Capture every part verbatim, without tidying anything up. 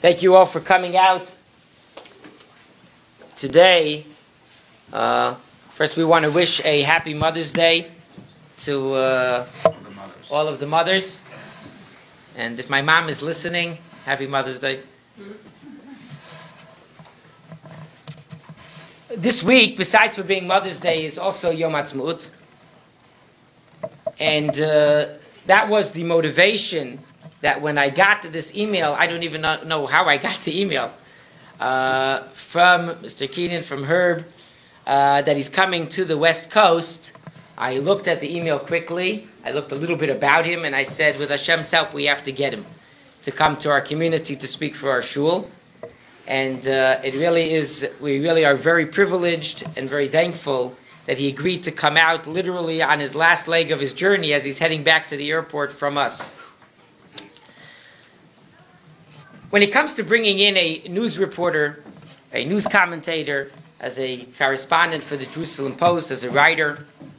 Thank you all for coming out today. Uh, first, we want to wish a happy Mother's Day to uh, all of the mothers. And if my mom is listening, happy Mother's Day. This week, besides for being Mother's Day, is also Yom Ha'atzmaut. And uh, that was the motivation that when I got this email, I don't even know how I got the email, uh, from Mister Keenan, from Herb, uh, that he's coming to the West Coast. I looked at the email quickly. I looked a little bit about him, and I said, with Hashem's help, we have to get him to come to our community to speak for our shul. And uh, it really is, we really are very privileged and very thankful that he agreed to come out literally on his last leg of his journey as he's heading back to the airport from us. When it comes to bringing in a news reporter, a news commentator, as a correspondent for the Jerusalem Post, as a writer,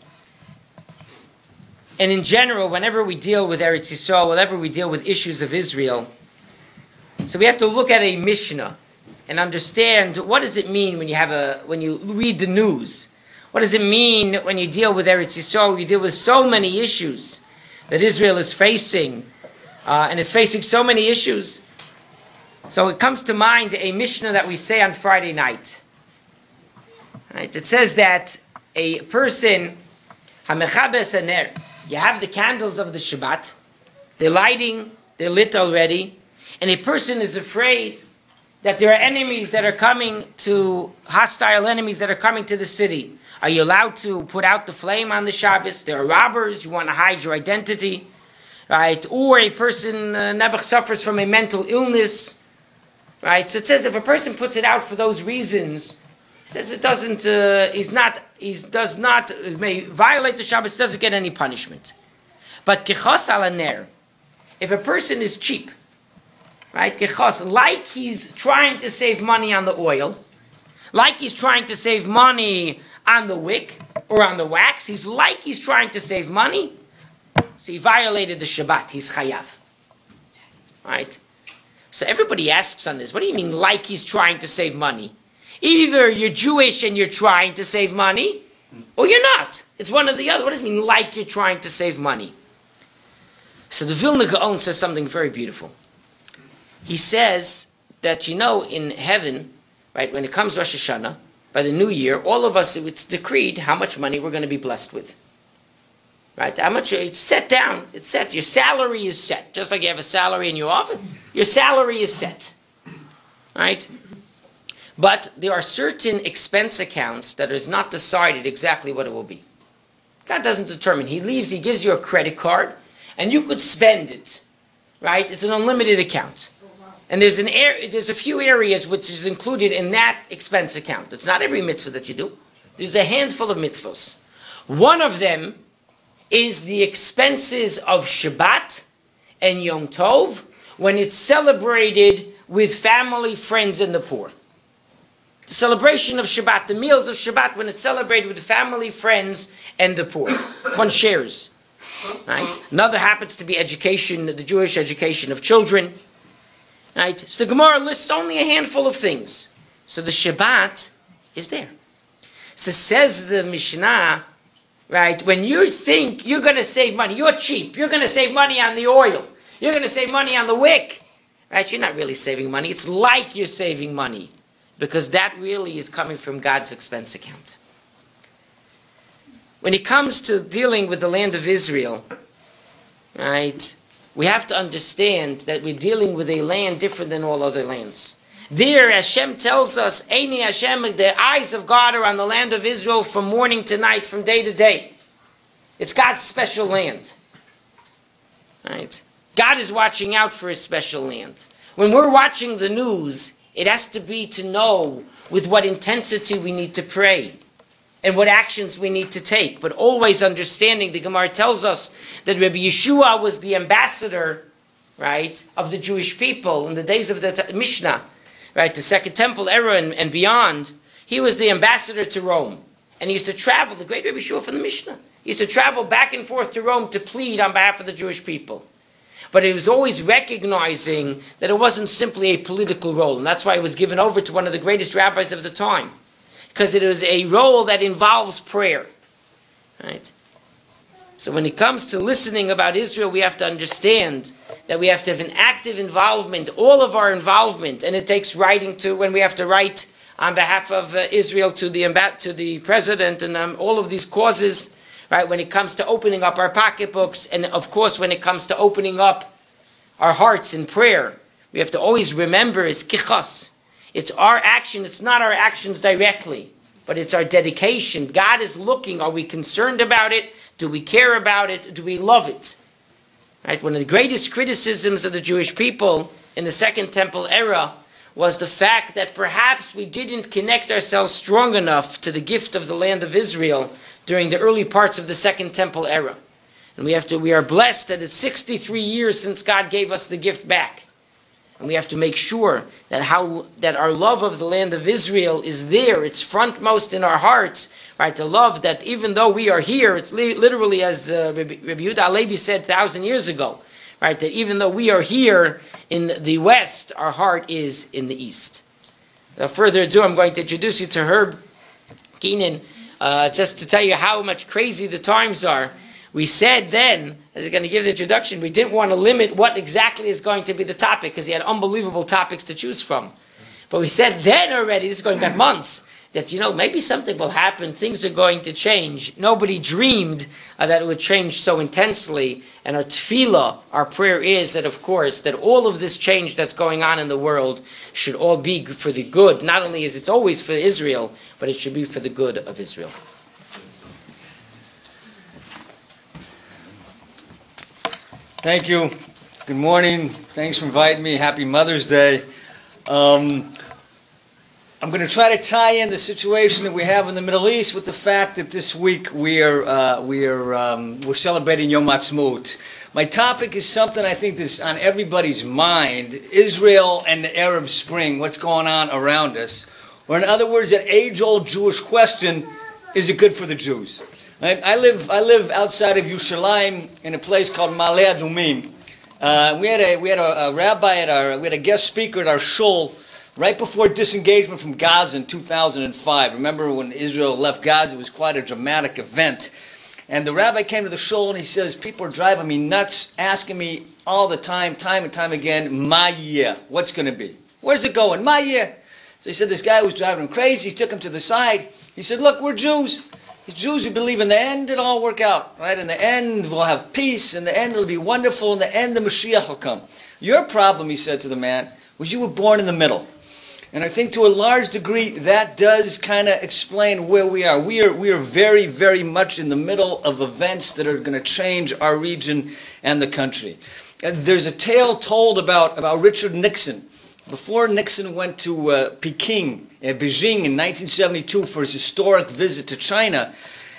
and in general, whenever we deal with Eretz Yisrael, whenever we deal with issues of Israel, so we have to look at a Mishnah and understand what does it mean when you have a when you read the news. What does it mean when you deal with Eretz Yisrael? You deal with so many issues that Israel is facing, uh, and it's facing so many issues. So it comes to mind a Mishnah that we say on Friday night. Right? It says that a person, hamechabes haner, you have the candles of the Shabbat, they're lighting, they're lit already, and a person is afraid that there are enemies that are coming to, hostile enemies that are coming to the city. Are you allowed to put out the flame on the Shabbos? There are robbers, you want to hide your identity, right? Or a person, uh, Nebuch, suffers from a mental illness, right? So it says if a person puts it out for those reasons, he says it doesn't, uh, he's not, he does not, uh, may violate the Shabbos, doesn't get any punishment. But kechos ala ner, if a person is cheap, right? Kechos, like he's trying to save money on the oil, like he's trying to save money on the wick or on the wax, he's like he's trying to save money, so he violated the Shabbat, he's chayav. Right? So everybody asks on this, what do you mean like he's trying to save money? Either you're Jewish and you're trying to save money, or you're not. It's one or the other. What does it mean like you're trying to save money? So the Vilna Gaon says something very beautiful. He says that, you know, in heaven, right, when it comes Rosh Hashanah, by the new year, all of us, it's decreed how much money we're going to be blessed with. Right? How much, it's set down. It's set. Your salary is set. Just like you have a salary in your office, your salary is set. Right? But there are certain expense accounts that is not decided exactly what it will be. God doesn't determine. He leaves, he gives you a credit card, and you could spend it. Right? It's an unlimited account. And there's an area, there's a few areas which is included in that expense account. It's not every mitzvah that you do. There's a handful of mitzvahs. One of them is the expenses of Shabbat and Yom Tov when it's celebrated with family, friends, and the poor. The celebration of Shabbat, the meals of Shabbat when it's celebrated with family, friends, and the poor. One shares. Right? Another happens to be education, the Jewish education of children. Right? So the Gemara lists only a handful of things. So the Shabbat is there. So says the Mishnah, right, when you think you're going to save money, you're cheap, you're going to save money on the oil, you're going to save money on the wick, right? You're not really saving money. It's like you're saving money because that really is coming from God's expense account. When it comes to dealing with the land of Israel, right, we have to understand that we're dealing with a land different than all other lands. There, Hashem tells us, Eini Hashem, the eyes of God are on the land of Israel from morning to night, from day to day. It's God's special land. Right? God is watching out for his special land. When we're watching the news, it has to be to know with what intensity we need to pray and what actions we need to take. But always understanding, the Gemara tells us that Rabbi Yeshua was the ambassador, right, of the Jewish people in the days of the t- Mishnah, right, the Second Temple era and, and beyond. He was the ambassador to Rome. And he used to travel, the great Rabbi Yeshua from the Mishnah, he used to travel back and forth to Rome to plead on behalf of the Jewish people. But it was always recognizing that it wasn't simply a political role. And that's why it was given over to one of the greatest rabbis of the time. Because it was a role that involves prayer. Right? So when it comes to listening about Israel, we have to understand that we have to have an active involvement, all of our involvement, and it takes writing to, when we have to write on behalf of uh, Israel to the to the president and um, all of these causes, right? When it comes to opening up our pocketbooks, and of course when it comes to opening up our hearts in prayer, we have to always remember it's kichas. It's our action, it's not our actions directly, but it's our dedication. God is looking, are we concerned about it? Do we care about it? Do we love it? Right? One of the greatest criticisms of the Jewish people in the Second Temple era was the fact that perhaps we didn't connect ourselves strong enough to the gift of the land of Israel during the early parts of the Second Temple era. And we have to, we are blessed that it's sixty-three years since God gave us the gift back. And we have to make sure that how that our love of the land of Israel is there. It's frontmost in our hearts, right? The love that even though we are here, it's li- literally as uh, Rabbi Yehuda Halevi said a thousand years ago, right? That even though we are here in the west, our heart is in the east. Without further ado, I'm going to introduce you to Herb Keenan, uh, just to tell you how much crazy the times are. We said then, as he's going to give the introduction, we didn't want to limit what exactly is going to be the topic because he had unbelievable topics to choose from. But we said then already, this is going back months, that, you know, maybe something will happen, things are going to change. Nobody dreamed uh, that it would change so intensely. And our tefillah, our prayer is that, of course, that all of this change that's going on in the world should all be for the good. Not only is it always for Israel, but it should be for the good of Israel. Thank you. Good morning. Thanks for inviting me. Happy Mother's Day. Um, I'm going to try to tie in the situation that we have in the Middle East with the fact that this week we are uh, we are um, we're celebrating Yom Ha'atzmaut. My topic is something I think that's on everybody's mind: Israel and the Arab Spring. What's going on around us? Or in other words, that age-old Jewish question: is it good for the Jews? Right? I live I live outside of Yerushalayim in a place called Ma'ale Adumim. Uh, we had a we had a, a rabbi at our we had a guest speaker at our shul right before disengagement from Gaza in two thousand five. Remember when Israel left Gaza? It was quite a dramatic event. And the rabbi came to the shul and he says, people are driving me nuts, asking me all the time, time and time again, Ma yeh, what's going to be? Where's it going? Ma yeh. So he said this guy was driving him crazy. He took him to the side. He said, look, we're Jews. These Jews who believe in the end it'll all work out, right? In the end we'll have peace. In the end it'll be wonderful. In the end the Mashiach will come. Your problem, he said to the man, was you were born in the middle. And I think to a large degree that does kind of explain where we are. We are we are very, very much in the middle of events that are going to change our region and the country. And there's a tale told about, about Richard Nixon. Before Nixon went to uh, Peking, uh, Beijing in nineteen seventy-two for his historic visit to China,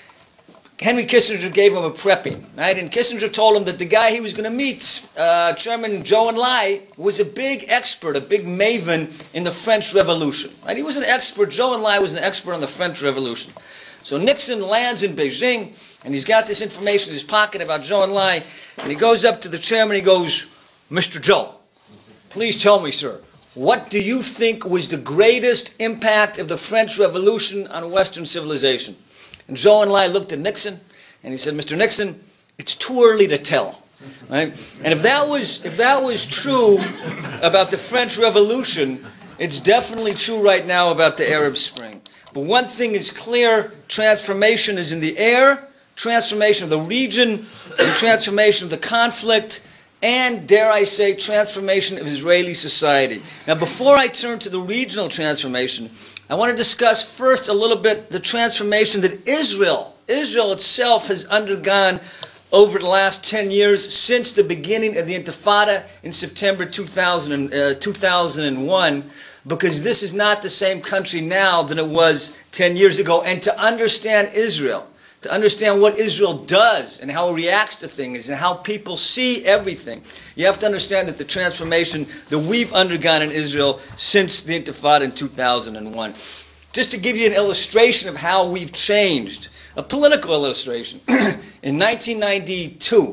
Henry Kissinger gave him a prepping, right? And Kissinger told him that the guy he was going to meet, uh, Chairman Zhou Enlai, was a big expert, a big maven in the French Revolution, right? He was an expert. Zhou Enlai was an expert on the French Revolution. So Nixon lands in Beijing, and he's got this information in his pocket about Zhou Enlai, and he goes up to the chairman. He goes, Mister Zhou, please tell me, sir, what do you think was the greatest impact of the French Revolution on Western civilization? And Zhou Enlai looked at Nixon, and he said, Mister Nixon, it's too early to tell. Right? And if that was if that was true about the French Revolution, it's definitely true right now about the Arab Spring. But one thing is clear, transformation is in the air, transformation of the region, and transformation of the conflict, and, dare I say, transformation of Israeli society. Now, before I turn to the regional transformation, I want to discuss first a little bit the transformation that Israel, Israel itself has undergone over the last ten years since the beginning of the Intifada in September two thousand, uh, two thousand one, because this is not the same country now than it was ten years ago. And to understand Israel, to understand what Israel does and how it reacts to things and how people see everything, you have to understand that the transformation that we've undergone in Israel since the Intifada in two thousand one. Just to give you an illustration of how we've changed, a political illustration. In nineteen ninety-two,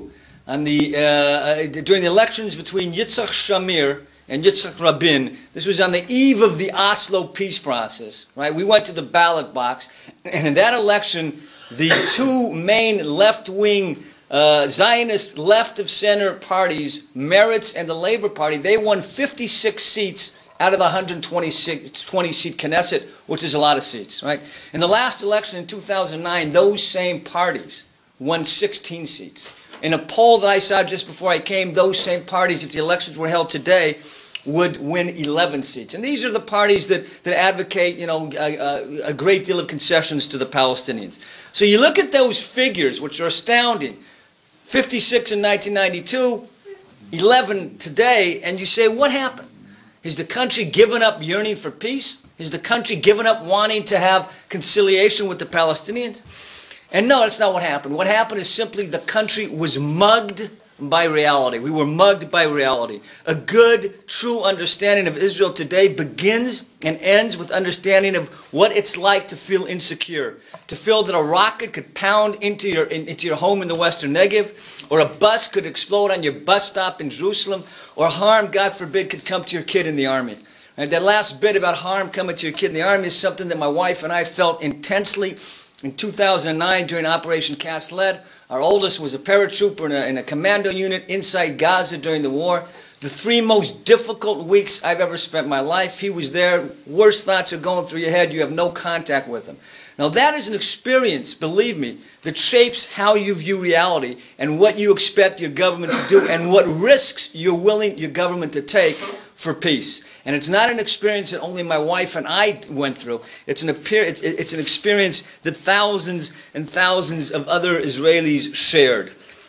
on the uh, uh, during the elections between Yitzhak Shamir and Yitzhak Rabin. This was on the eve of the Oslo peace process, right? We went to the ballot box, and in that election, the two main left-wing uh, Zionist left-of-center parties, Meretz and the Labor Party, they won fifty-six seats out of the one hundred twenty-six, twenty seat Knesset, which is a lot of seats, right? In the last election in two thousand nine, those same parties won sixteen seats. In a poll that I saw just before I came, those same parties, if the elections were held today, would win eleven seats. And these are the parties that, that advocate, you know, a, a great deal of concessions to the Palestinians. So you look at those figures, which are astounding. fifty-six in nineteen ninety-two, eleven today, and you say, what happened? Has the country given up yearning for peace? Has the country given up wanting to have conciliation with the Palestinians? And no, that's not what happened. What happened is simply the country was mugged by reality. We were mugged by reality. A good, true understanding of Israel today begins and ends with understanding of what it's like to feel insecure, to feel that a rocket could pound into your in, into your home in the Western Negev, or a bus could explode on your bus stop in Jerusalem, or harm, God forbid, could come to your kid in the army. And that last bit about harm coming to your kid in the army is something that my wife and I felt intensely in two thousand nine during Operation Cast Lead. Our oldest was a paratrooper in a, in a commando unit inside Gaza during the war. The three most difficult weeks I've ever spent in my life. He was there. Worst thoughts are going through your head. You have no contact with him. Now that is an experience, believe me, that shapes how you view reality and what you expect your government to do and what risks you're willing your government to take for peace. And it's not an experience that only my wife and I went through. It's an, it's, it's an experience that thousands and thousands of other Israelis shared.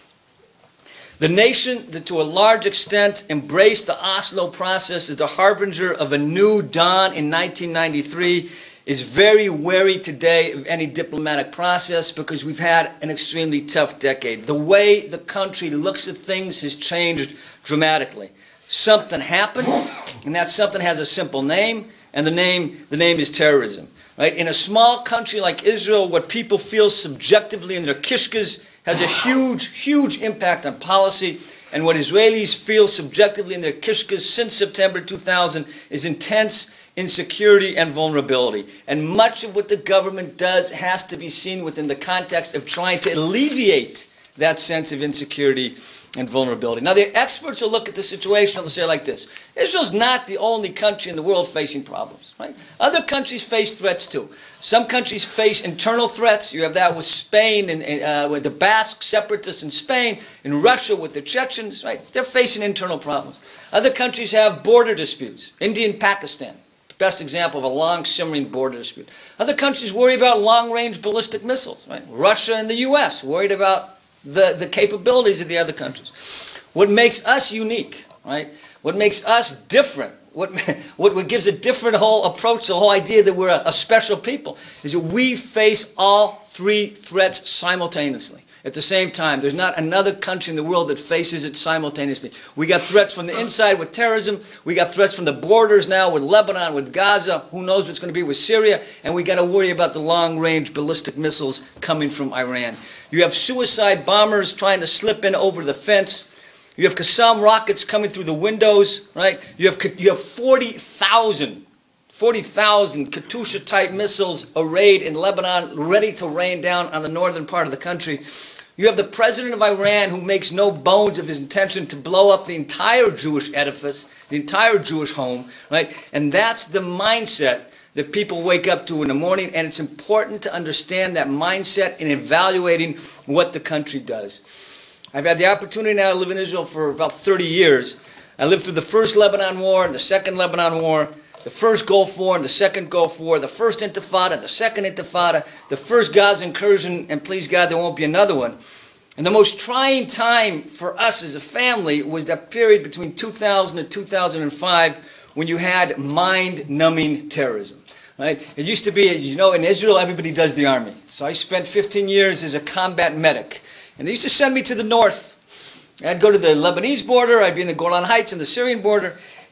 The nation that to a large extent embraced the Oslo process as the harbinger of a new dawn in nineteen ninety-three is very wary today of any diplomatic process because we've had an extremely tough decade. The way the country looks at things has changed dramatically. Something happened, and that something has a simple name, and the name the name is terrorism. Right? In a small country like Israel, what people feel subjectively in their kishkas has a huge, huge impact on policy, and what Israelis feel subjectively in their kishkas since September two thousand is intense insecurity and vulnerability. And much of what the government does has to be seen within the context of trying to alleviate that sense of insecurity and vulnerability. Now, the experts will look at the situation and they'll say it like this: Israel's not the only country in the world facing problems, right? Other countries face threats too. Some countries face internal threats. You have that with Spain and uh, with the Basque separatists in Spain, in Russia with the Chechens, right? They're facing internal problems. Other countries have border disputes. India and Pakistan, best example of a long simmering border dispute. Other countries worry about long-range ballistic missiles, right? Russia and the U S worried about the, the capabilities of the other countries. What makes us unique, right? What makes us different, what, what, what gives a different whole approach, the whole idea that we're a, a special people, is that we face all three threats simultaneously. At the same time, there's not another country in the world that faces it simultaneously. We got threats from the inside with terrorism. We got threats from the borders now with Lebanon, with Gaza. Who knows what's going to be with Syria? And we got to worry about the long-range ballistic missiles coming from Iran. You have suicide bombers trying to slip in over the fence. You have Qassam rockets coming through the windows, right? You have you have forty thousand forty thousand Katyusha-type missiles arrayed in Lebanon, ready to rain down on the northern part of the country. You have the president of Iran who makes no bones of his intention to blow up the entire Jewish edifice, the entire Jewish home, right? And that's the mindset that people wake up to in the morning, and it's important to understand that mindset in evaluating what the country does. I've had the opportunity now to live in Israel for about thirty years. I lived through the first Lebanon War and the second Lebanon War, the first Gulf War and the second Gulf War, the first Intifada, the second Intifada, the first Gaza incursion, and please God, there won't be another one. And the most trying time for us as a family was that period between two thousand and two thousand five when you had mind-numbing terrorism. Right? It used to be, you know, in Israel, everybody does the army. So I spent fifteen years as a combat medic. And they used to send me to the north. I'd go to the Lebanese border, I'd be in the Golan Heights and the Syrian border,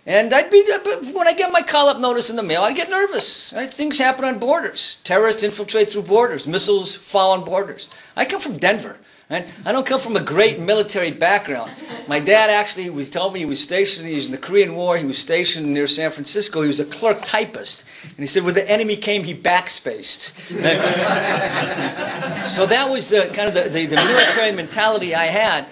And I'd be, when I get my call-up notice in the mail, I get nervous. Right? Things happen on borders. Terrorists infiltrate through borders. Missiles fall on borders. I come from Denver. Right? I don't come from a great military background. My dad actually was told me he was stationed, he was in the Korean War, he was stationed near San Francisco. He was a clerk typist. And he said when the enemy came, he backspaced. So that was the kind of the, the, the military mentality I had.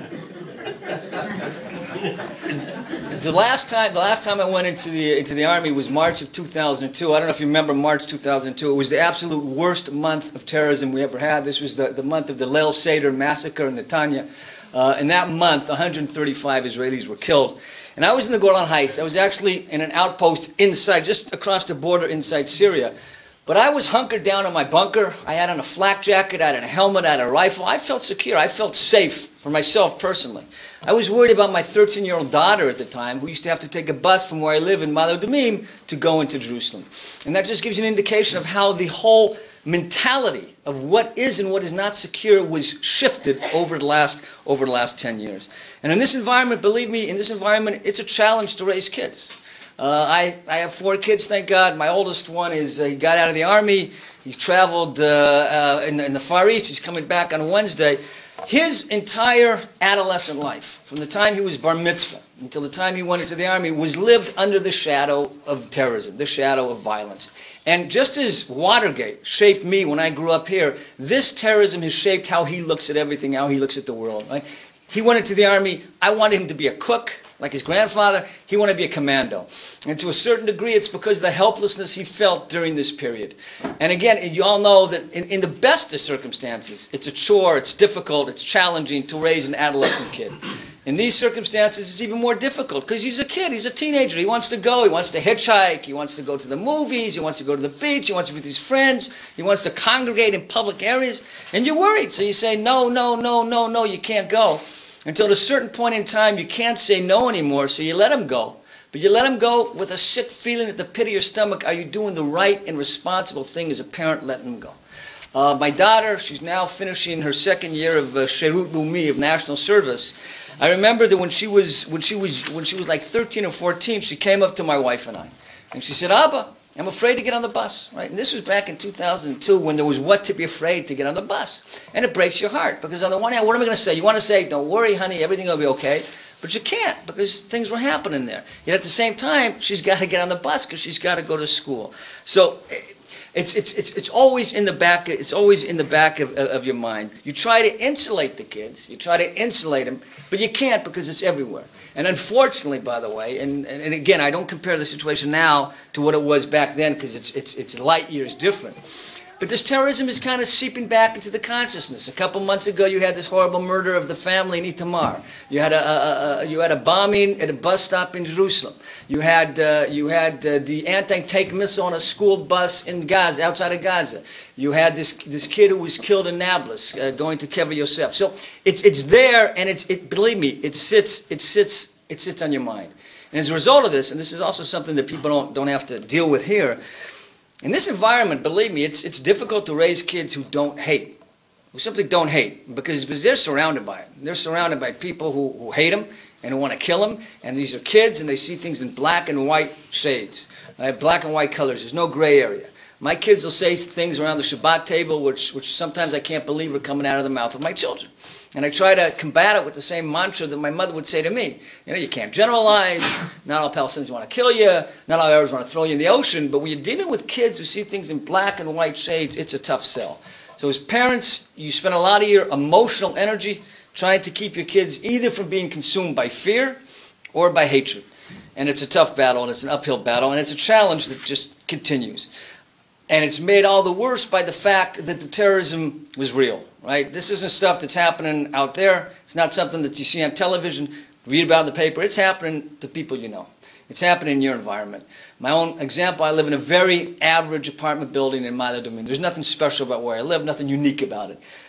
The last time, the last time I went into the into the Army was March of two thousand two. I don't know if you remember March two thousand two. It was the absolute worst month of terrorism we ever had. This was the, the month of the Leil Seder massacre in Netanya. Uh, in that month, one hundred thirty-five Israelis were killed. And I was in the Golan Heights. I was actually in an outpost inside, just across the border inside Syria. But I was hunkered down in my bunker. I had on a flak jacket, I had a helmet, I had a rifle. I felt secure. I felt safe for myself personally. I was worried about my thirteen-year-old daughter at the time, who used to have to take a bus from where I live in Ma'ale Adumim to go into Jerusalem. And that just gives you an indication of how the whole mentality of what is and what is not secure was shifted over the last over the last ten years. And in this environment, believe me, in this environment, it's a challenge to raise kids. Uh, I, I have four kids, thank God. My oldest one is, uh, he got out of the Army. He traveled uh, uh, in, in the Far East. He's coming back on Wednesday. His entire adolescent life, from the time he was bar mitzvah until the time he went into the Army, was lived under the shadow of terrorism, the shadow of violence. And just as Watergate shaped me when I grew up here, this terrorism has shaped how he looks at everything, how he looks at the world. Right? He went into the Army. I wanted him to be a cook, like his grandfather. He wanted to be a commando. And to a certain degree, it's because of the helplessness he felt during this period. And again, you all know that in, in the best of circumstances, it's a chore, it's difficult, it's challenging to raise an adolescent kid. In these circumstances, it's even more difficult because he's a kid, he's a teenager. He wants to go, he wants to hitchhike, he wants to go to the movies, he wants to go to the beach, he wants to be with his friends, he wants to congregate in public areas. And you're worried, so you say, no, no, no, no, no, you can't go. Until at a certain point in time, you can't say no anymore, so you let him go. But you let him go with a sick feeling at the pit of your stomach. Are you doing the right and responsible thing as a parent, letting him go? Uh, my daughter, she's now finishing her second year of uh, Sherut Lumi, of national service. I remember that when she was when she was when she was like thirteen or fourteen, she came up to my wife and I, and she said, "Abba, I'm afraid to get on the bus." Right? And this was back in two thousand two, when there was what to be afraid to get on the bus. And it breaks your heart, because on the one hand, what am I going to say? You want to say, "Don't worry, honey, everything will be okay." But you can't, because things were happening there. Yet at the same time, she's got to get on the bus because she's got to go to school. So it's it's it's it's always in the back. It's always in the back of of your mind. You try to insulate the kids. You try to insulate them, but you can't, because it's everywhere. And unfortunately, by the way, and, and, and again, I don't compare the situation now to what it was back then, because it's it's it's light years different. But this terrorism is kind of seeping back into the consciousness. A couple months ago, you had this horrible murder of the family in Itamar. You had a, a, a you had a bombing at a bus stop in Jerusalem. You had uh, you had uh, the anti-tank missile on a school bus in Gaza, outside of Gaza. You had this this kid who was killed in Nablus, uh, going to Kever Yosef. So it's it's there, and it's it. Believe me, it sits it sits it sits on your mind. And as a result of this, and this is also something that people don't don't have to deal with here. In this environment, believe me, it's it's difficult to raise kids who don't hate, who simply don't hate, because, because they're surrounded by it. They're surrounded by people who, who hate them and who want to kill them, and these are kids, and they see things in black and white shades. I have black and white colors. There's no gray area. My kids will say things around the Shabbat table which, which sometimes I can't believe are coming out of the mouth of my children. And I try to combat it with the same mantra that my mother would say to me. You know, you can't generalize. Not all Palestinians want to kill you. Not all Arabs want to throw you in the ocean. But when you're dealing with kids who see things in black and white shades, it's a tough sell. So as parents, you spend a lot of your emotional energy trying to keep your kids either from being consumed by fear or by hatred. And it's a tough battle, and it's an uphill battle, and it's a challenge that just continues. And it's made all the worse by the fact that the terrorism was real, right? This isn't stuff that's happening out there. It's not something that you see on television, read about in the paper. It's happening to people you know. It's happening in your environment. My own example, I live in a very average apartment building in Ma'ale Adumim. There's nothing special about where I live, nothing unique about it.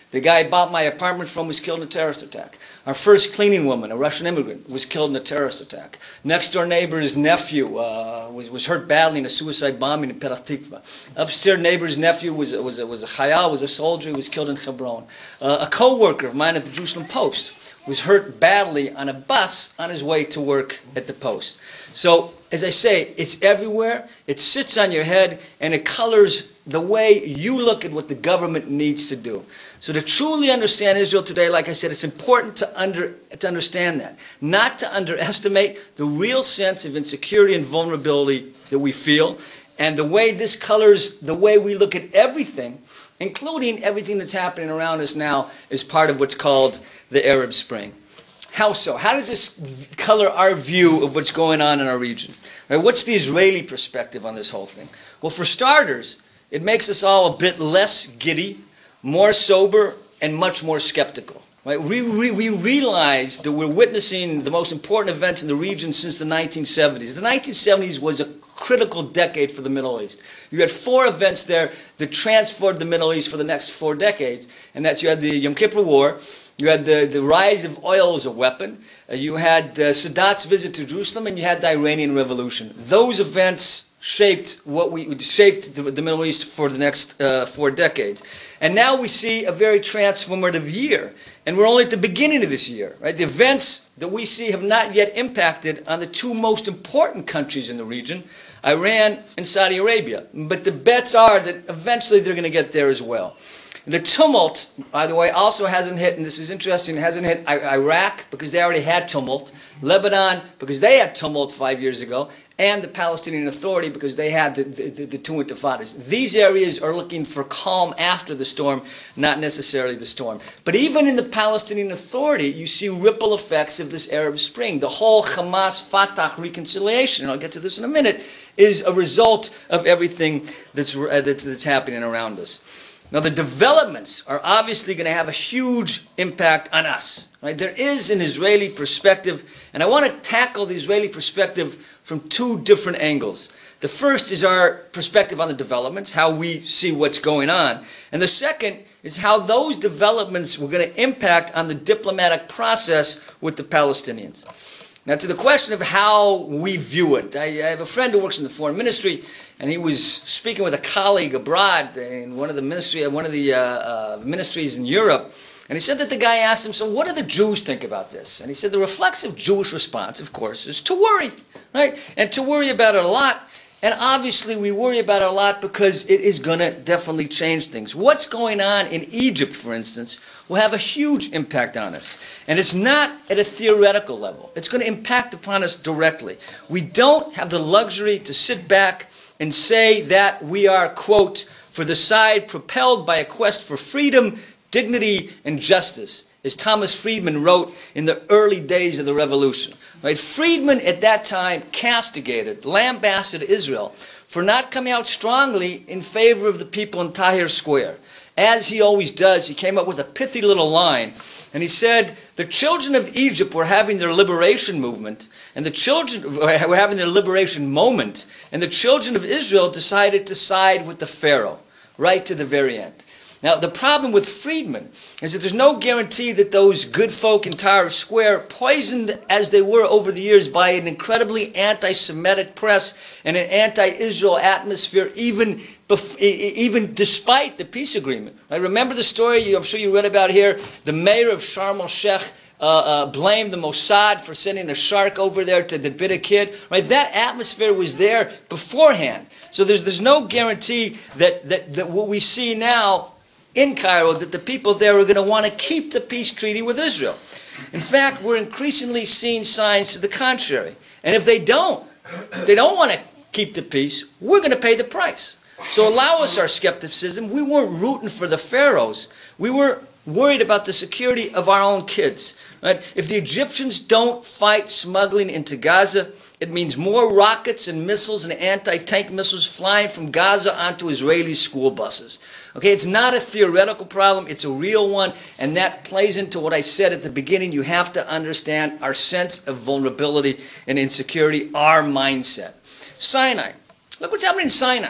The guy I bought my apartment from was killed in a terrorist attack. Our first cleaning woman, a Russian immigrant, was killed in a terrorist attack. Next door neighbor's nephew uh, was, was hurt badly in a suicide bombing in Petah Tikva. Upstairs neighbor's nephew was, was, was a chayal, was a soldier, who was killed in Hebron. Uh, a co-worker of mine at the Jerusalem Post was hurt badly on a bus on his way to work at the Post. So, as I say, it's everywhere, it sits on your head, and it colors the way you look at what the government needs to do. So to truly understand Israel today, like I said, it's important to, under, to understand that. Not to underestimate the real sense of insecurity and vulnerability that we feel, and the way this colors the way we look at everything, including everything that's happening around us now as part of what's called the Arab Spring. How so? How does this color our view of what's going on in our region? Right, what's the Israeli perspective on this whole thing? Well, for starters, it makes us all a bit less giddy, more sober, and much more skeptical. Right? We, we, we realize that we're witnessing the most important events in the region since the nineteen seventies. The nineteen seventies was a critical decade for the Middle East. You had four events there that transformed the Middle East for the next four decades, and that you had the Yom Kippur War, you had the, the rise of oil as a weapon, uh, you had uh, Sadat's visit to Jerusalem, and you had the Iranian Revolution. Those events shaped what we shaped the, the Middle East for the next uh, four decades. And now we see a very transformative year. And we're only at the beginning of this year. Right? The events that we see have not yet impacted on the two most important countries in the region, Iran and Saudi Arabia. But the bets are that eventually they're going to get there as well. The tumult, by the way, also hasn't hit, and this is interesting, it hasn't hit Iraq because they already had tumult, Lebanon because they had tumult five years ago, and the Palestinian Authority because they had the, the, the two intifadas. These areas are looking for calm after the storm, not necessarily the storm. But even in the Palestinian Authority, you see ripple effects of this Arab Spring. The whole Hamas-Fatah reconciliation, and I'll get to this in a minute, is a result of everything that's, uh, that's, that's happening around us. Now, the developments are obviously going to have a huge impact on us. Right? There is an Israeli perspective, and I want to tackle the Israeli perspective from two different angles. The first is our perspective on the developments, how we see what's going on. And the second is how those developments were going to impact on the diplomatic process with the Palestinians. Now, to the question of how we view it, I, I have a friend who works in the foreign ministry, and he was speaking with a colleague abroad in one of the ministry, one of the uh, uh, ministries in Europe, and he said that the guy asked him, "So, what do the Jews think about this?" And he said the reflexive Jewish response, of course, is to worry, right, and to worry about it a lot. And obviously, we worry about it a lot because it is going to definitely change things. What's going on in Egypt, for instance, will have a huge impact on us. And it's not at a theoretical level. It's going to impact upon us directly. We don't have the luxury to sit back and say that we are, quote, for the side propelled by a quest for freedom, dignity, and justice, as Thomas Friedman wrote in the early days of the revolution. Right? Friedman at that time castigated, lambasted Israel for not coming out strongly in favor of the people in Tahrir Square. As he always does, he came up with a pithy little line, and he said, the children of Egypt were having their liberation movement, and the children were having their liberation moment, and the children of Israel decided to side with the Pharaoh, right to the very end. Now, the problem with Friedman is that there's no guarantee that those good folk in Tahrir Square, poisoned as they were over the years by an incredibly anti-Semitic press and an anti-Israel atmosphere, even bef- even despite the peace agreement. Right? Remember the story I'm sure you read about here? The mayor of Sharm el-Sheikh uh, uh, blamed the Mossad for sending a shark over there to, to bit a kid. Right? That atmosphere was there beforehand. So there's there's no guarantee that, that, that what we see now in Cairo, that the people there are going to want to keep the peace treaty with Israel. In fact, we're increasingly seeing signs to the contrary. And if they don't, if they don't want to keep the peace, we're going to pay the price. So allow us our skepticism. We weren't rooting for the pharaohs. We were worried about the security of our own kids. Right? If the Egyptians don't fight smuggling into Gaza, it means more rockets and missiles and anti-tank missiles flying from Gaza onto Israeli school buses. Okay, it's not a theoretical problem, it's a real one, and that plays into what I said at the beginning. You have to understand our sense of vulnerability and insecurity, our mindset. Sinai. Look what's happening in Sinai.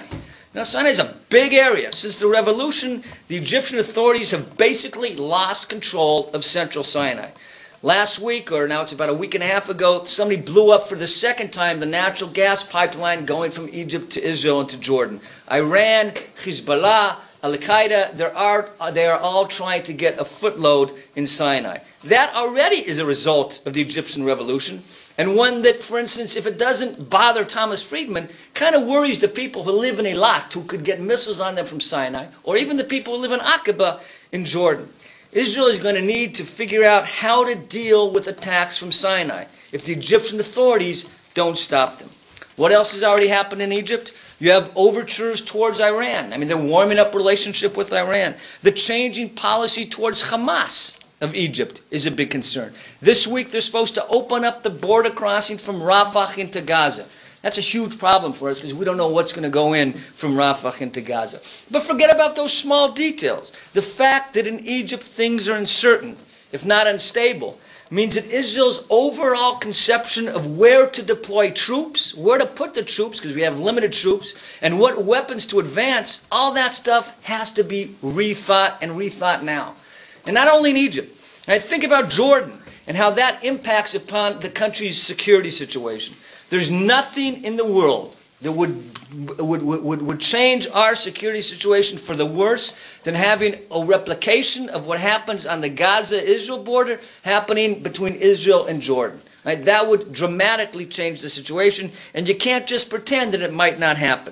Now, Sinai is a big area. Since the revolution, the Egyptian authorities have basically lost control of central Sinai. Last week, or now it's about a week and a half ago, somebody blew up for the second time the natural gas pipeline going from Egypt to Israel and to Jordan. Iran, Hezbollah, Al-Qaeda, there are, they are all trying to get a footload in Sinai. That already is a result of the Egyptian revolution, and one that, for instance, if it doesn't bother Thomas Friedman, kind of worries the people who live in Eilat, who could get missiles on them from Sinai, or even the people who live in Aqaba in Jordan. Israel is going to need to figure out how to deal with attacks from Sinai if the Egyptian authorities don't stop them. What else has already happened in Egypt? You have overtures towards Iran. I mean, they're warming up relationship with Iran. The changing policy towards Hamas of Egypt is a big concern. This week, they're supposed to open up the border crossing from Rafah into Gaza. That's a huge problem for us because we don't know what's going to go in from Rafah into Gaza. But forget about those small details. The fact that in Egypt things are uncertain, if not unstable, means that Israel's overall conception of where to deploy troops, where to put the troops, because we have limited troops, and what weapons to advance, all that stuff has to be rethought and rethought now. And not only in Egypt. Right? Think about Jordan and how that impacts upon the country's security situation. There's nothing in the world that would, would, would, would change our security situation for the worse than having a replication of what happens on the Gaza-Israel border happening between Israel and Jordan. Right? That would dramatically change the situation, and you can't just pretend that it might not happen.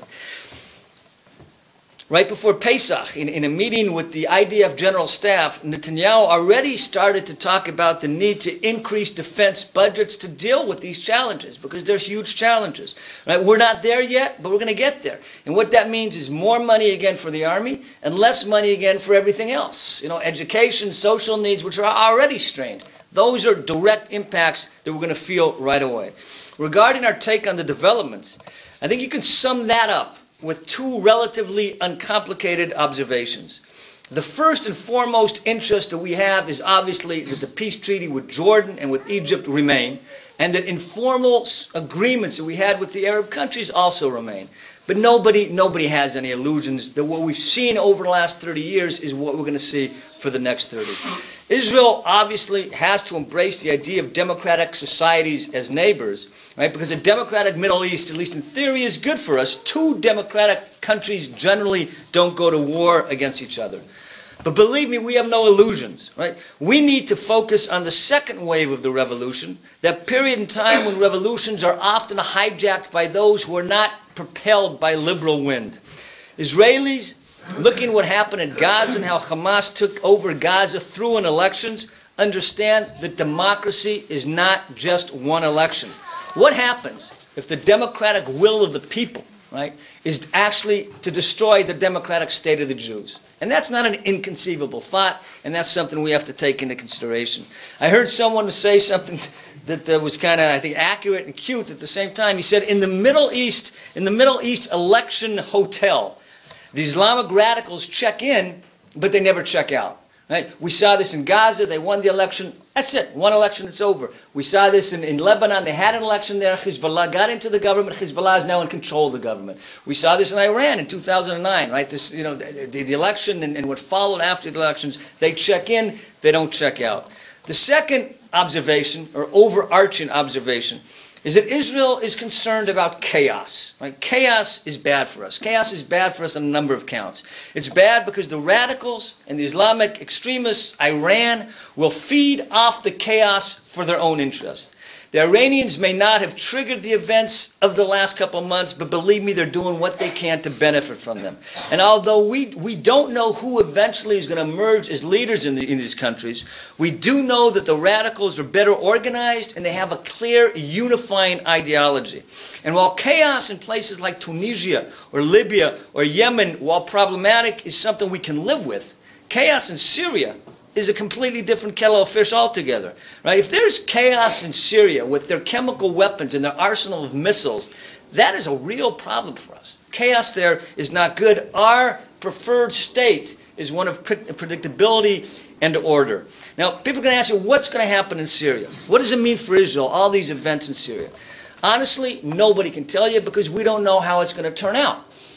Right before Pesach, in, in a meeting with the I D F General Staff, Netanyahu already started to talk about the need to increase defense budgets to deal with these challenges, because there's huge challenges. Right? We're not there yet, but we're going to get there. And what that means is more money again for the army, and less money again for everything else. You know, education, social needs, which are already strained. Those are direct impacts that we're going to feel right away. Regarding our take on the developments, I think you can sum that up with two relatively uncomplicated observations. The first and foremost interest that we have is obviously that the peace treaty with Jordan and with Egypt remain, and that informal agreements that we had with the Arab countries also remain. But nobody, nobody has any illusions that what we've seen over the last thirty years is what we're going to see for the next thirty. Israel obviously has to embrace the idea of democratic societies as neighbors, right? Because a democratic Middle East, at least in theory, is good for us. Two democratic countries generally don't go to war against each other. But believe me, we have no illusions, right? We need to focus on the second wave of the revolution, that period in time when revolutions are often hijacked by those who are not propelled by liberal wind. Israelis, looking at what happened in Gaza and how Hamas took over Gaza through an elections, understand that democracy is not just one election. What happens if the democratic will of the people, right, is actually to destroy the democratic state of the Jews? And that's not an inconceivable thought, and that's something we have to take into consideration. I heard someone say something that uh, was kind of, I think, accurate and cute at the same time. He said, in the Middle East, in the Middle East election hotel, the Islamic radicals check in, but they never check out. Right? We saw this in Gaza. They won the election. That's it. One election, it's over. We saw this in, in Lebanon. They had an election there. Hezbollah got into the government. Hezbollah is now in control of the government. We saw this in Iran in two thousand nine. Right? This, you know, the, the election and, and what followed after the elections. They check in. They don't check out. The second observation, or overarching observation, is that Israel is concerned about chaos. Right? Chaos is bad for us. Chaos is bad for us on a number of counts. It's bad because the radicals and the Islamic extremists, Iran, will feed off the chaos for their own interests. The Iranians may not have triggered the events of the last couple of months, but believe me, they're doing what they can to benefit from them. And although we, we don't know who eventually is going to emerge as leaders in, the, in these countries, we do know that the radicals are better organized and they have a clear, unifying ideology. And while chaos in places like Tunisia or Libya or Yemen, while problematic, is something we can live with, chaos in Syria is a completely different kettle of fish altogether. Right? If there's chaos in Syria with their chemical weapons and their arsenal of missiles, that is a real problem for us. Chaos there is not good. Our preferred state is one of predictability and order. Now, people are going to ask you, what's going to happen in Syria? What does it mean for Israel, all these events in Syria? Honestly, nobody can tell you because we don't know how it's going to turn out.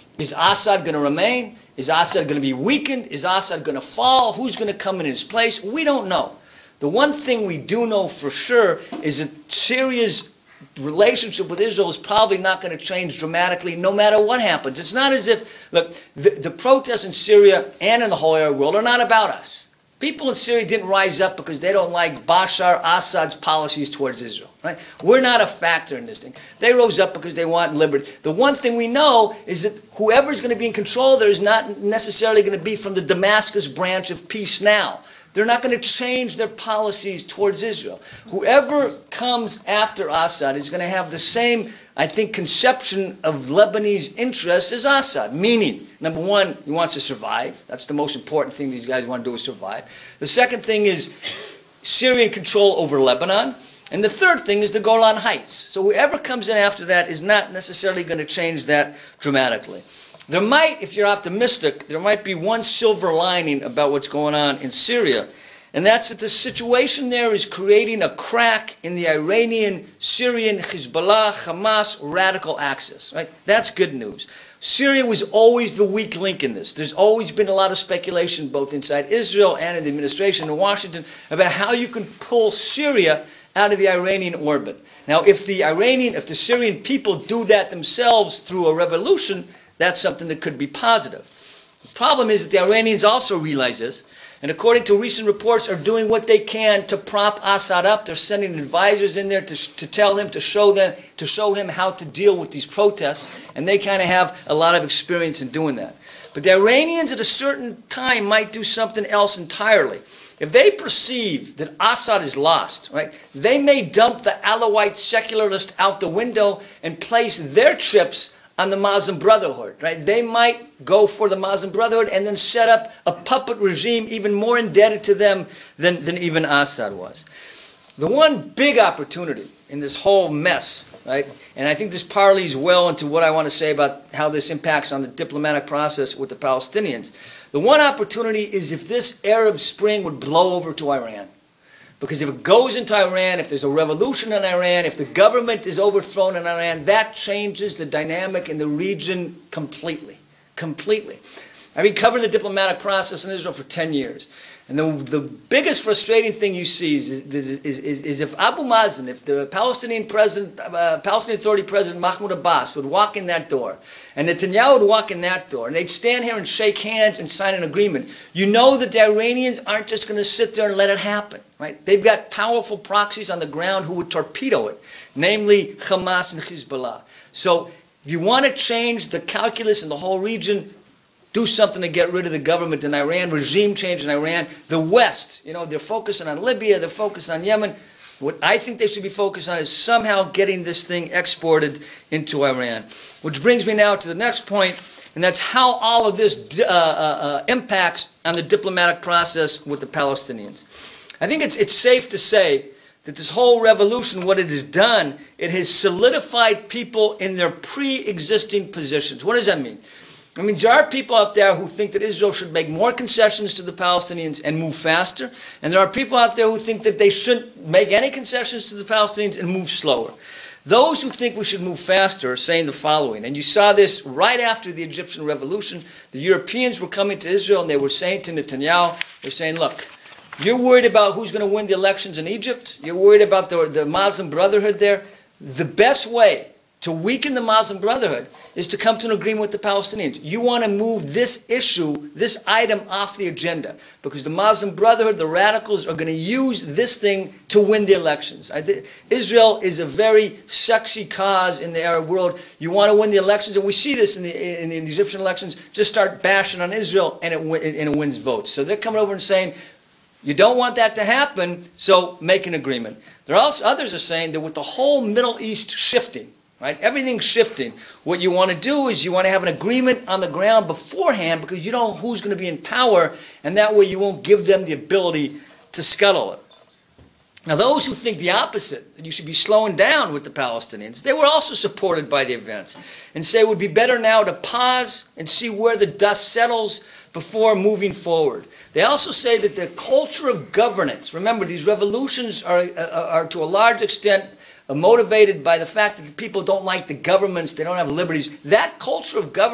Is Assad going to remain? Is Assad going to be weakened? Is Assad going to fall? Who's going to come in his place? We don't know. The one thing we do know for sure is that Syria's relationship with Israel is probably not going to change dramatically no matter what happens. It's not as if, look, the, the protests in Syria and in the whole Arab world are not about us. People in Syria didn't rise up because they don't like Bashar Assad's policies towards Israel. Right? We're not a factor in this thing. They rose up because they want liberty. The one thing we know is that whoever's going to be in control there is not necessarily going to be from the Damascus branch of Peace Now. They're not going to change their policies towards Israel. Whoever comes after Assad is going to have the same, I think, conception of Lebanese interests as Assad. Meaning, number one, he wants to survive. That's the most important thing these guys want to do is survive. The second thing is Syrian control over Lebanon. And the third thing is the Golan Heights. So whoever comes in after that is not necessarily going to change that dramatically. There might, if you're optimistic, there might be one silver lining about what's going on in Syria, and that's that the situation there is creating a crack in the Iranian, Syrian, Hezbollah, Hamas radical axis. Right? That's good news. Syria was always the weak link in this. There's always been a lot of speculation, both inside Israel and in the administration in Washington, about how you can pull Syria out of the Iranian orbit. Now, if the Iranian, if the Syrian people do that themselves through a revolution, that's something that could be positive. The problem is that the Iranians also realize this, and according to recent reports, are doing what they can to prop Assad up. They're sending advisors in there to, to tell him, to show them, to show him how to deal with these protests, and they kind of have a lot of experience in doing that. But the Iranians at a certain time might do something else entirely. If they perceive that Assad is lost, right, they may dump the Alawite secularist out the window and place their chips on the Muslim Brotherhood, right? They might go for the Muslim Brotherhood and then set up a puppet regime even more indebted to them than, than even Assad was. The one big opportunity in this whole mess, right, and I think this parlays well into what I want to say about how this impacts on the diplomatic process with the Palestinians. The one opportunity is if this Arab Spring would blow over to Iran. Because if it goes into Iran, if there's a revolution in Iran, if the government is overthrown in Iran, that changes the dynamic in the region completely. Completely. I've been covering the diplomatic process in Israel for ten years. And the, the biggest frustrating thing you see is, is, is, is, is if Abu Mazen, if the Palestinian president, uh, Palestinian Authority President Mahmoud Abbas would walk in that door, and Netanyahu would walk in that door, and they'd stand here and shake hands and sign an agreement, you know that the Iranians aren't just going to sit there and let it happen. Right? They've got powerful proxies on the ground who would torpedo it, namely Hamas and Hezbollah. So if you want to change the calculus in the whole region, do something to get rid of the government in Iran, regime change in Iran. The West, you know, they're focusing on Libya, they're focused on Yemen. What I think they should be focused on is somehow getting this thing exported into Iran. Which brings me now to the next point, and that's how all of this uh, uh, uh, impacts on the diplomatic process with the Palestinians. I think it's, it's safe to say that this whole revolution, what it has done, it has solidified people in their pre-existing positions. What does that mean? I mean, there are people out there who think that Israel should make more concessions to the Palestinians and move faster. And there are people out there who think that they shouldn't make any concessions to the Palestinians and move slower. Those who think we should move faster are saying the following, and you saw this right after the Egyptian revolution. The Europeans were coming to Israel and they were saying to Netanyahu, they're saying, look, you're worried about who's going to win the elections in Egypt. You're worried about the, the Muslim Brotherhood there. The best way to weaken the Muslim Brotherhood is to come to an agreement with the Palestinians. You want to move this issue, this item off the agenda, because the Muslim Brotherhood, the radicals, are going to use this thing to win the elections. I th- Israel is a very sexy cause in the Arab world. You want to win the elections, and we see this in the, in the Egyptian elections, just start bashing on Israel, and it, and it wins votes. So they're coming over and saying, you don't want that to happen, so make an agreement. There are also others are saying that with the whole Middle East shifting, right? Everything's shifting. What you want to do is you want to have an agreement on the ground beforehand because you don't know who's going to be in power, and that way you won't give them the ability to scuttle it. Now, those who think the opposite, that you should be slowing down with the Palestinians, they were also supported by the events and say it would be better now to pause and see where the dust settles before moving forward. They also say that the culture of governance, remember, these revolutions are, are, are to a large extent motivated by the fact that the people don't like the governments, they don't have liberties. That culture of governance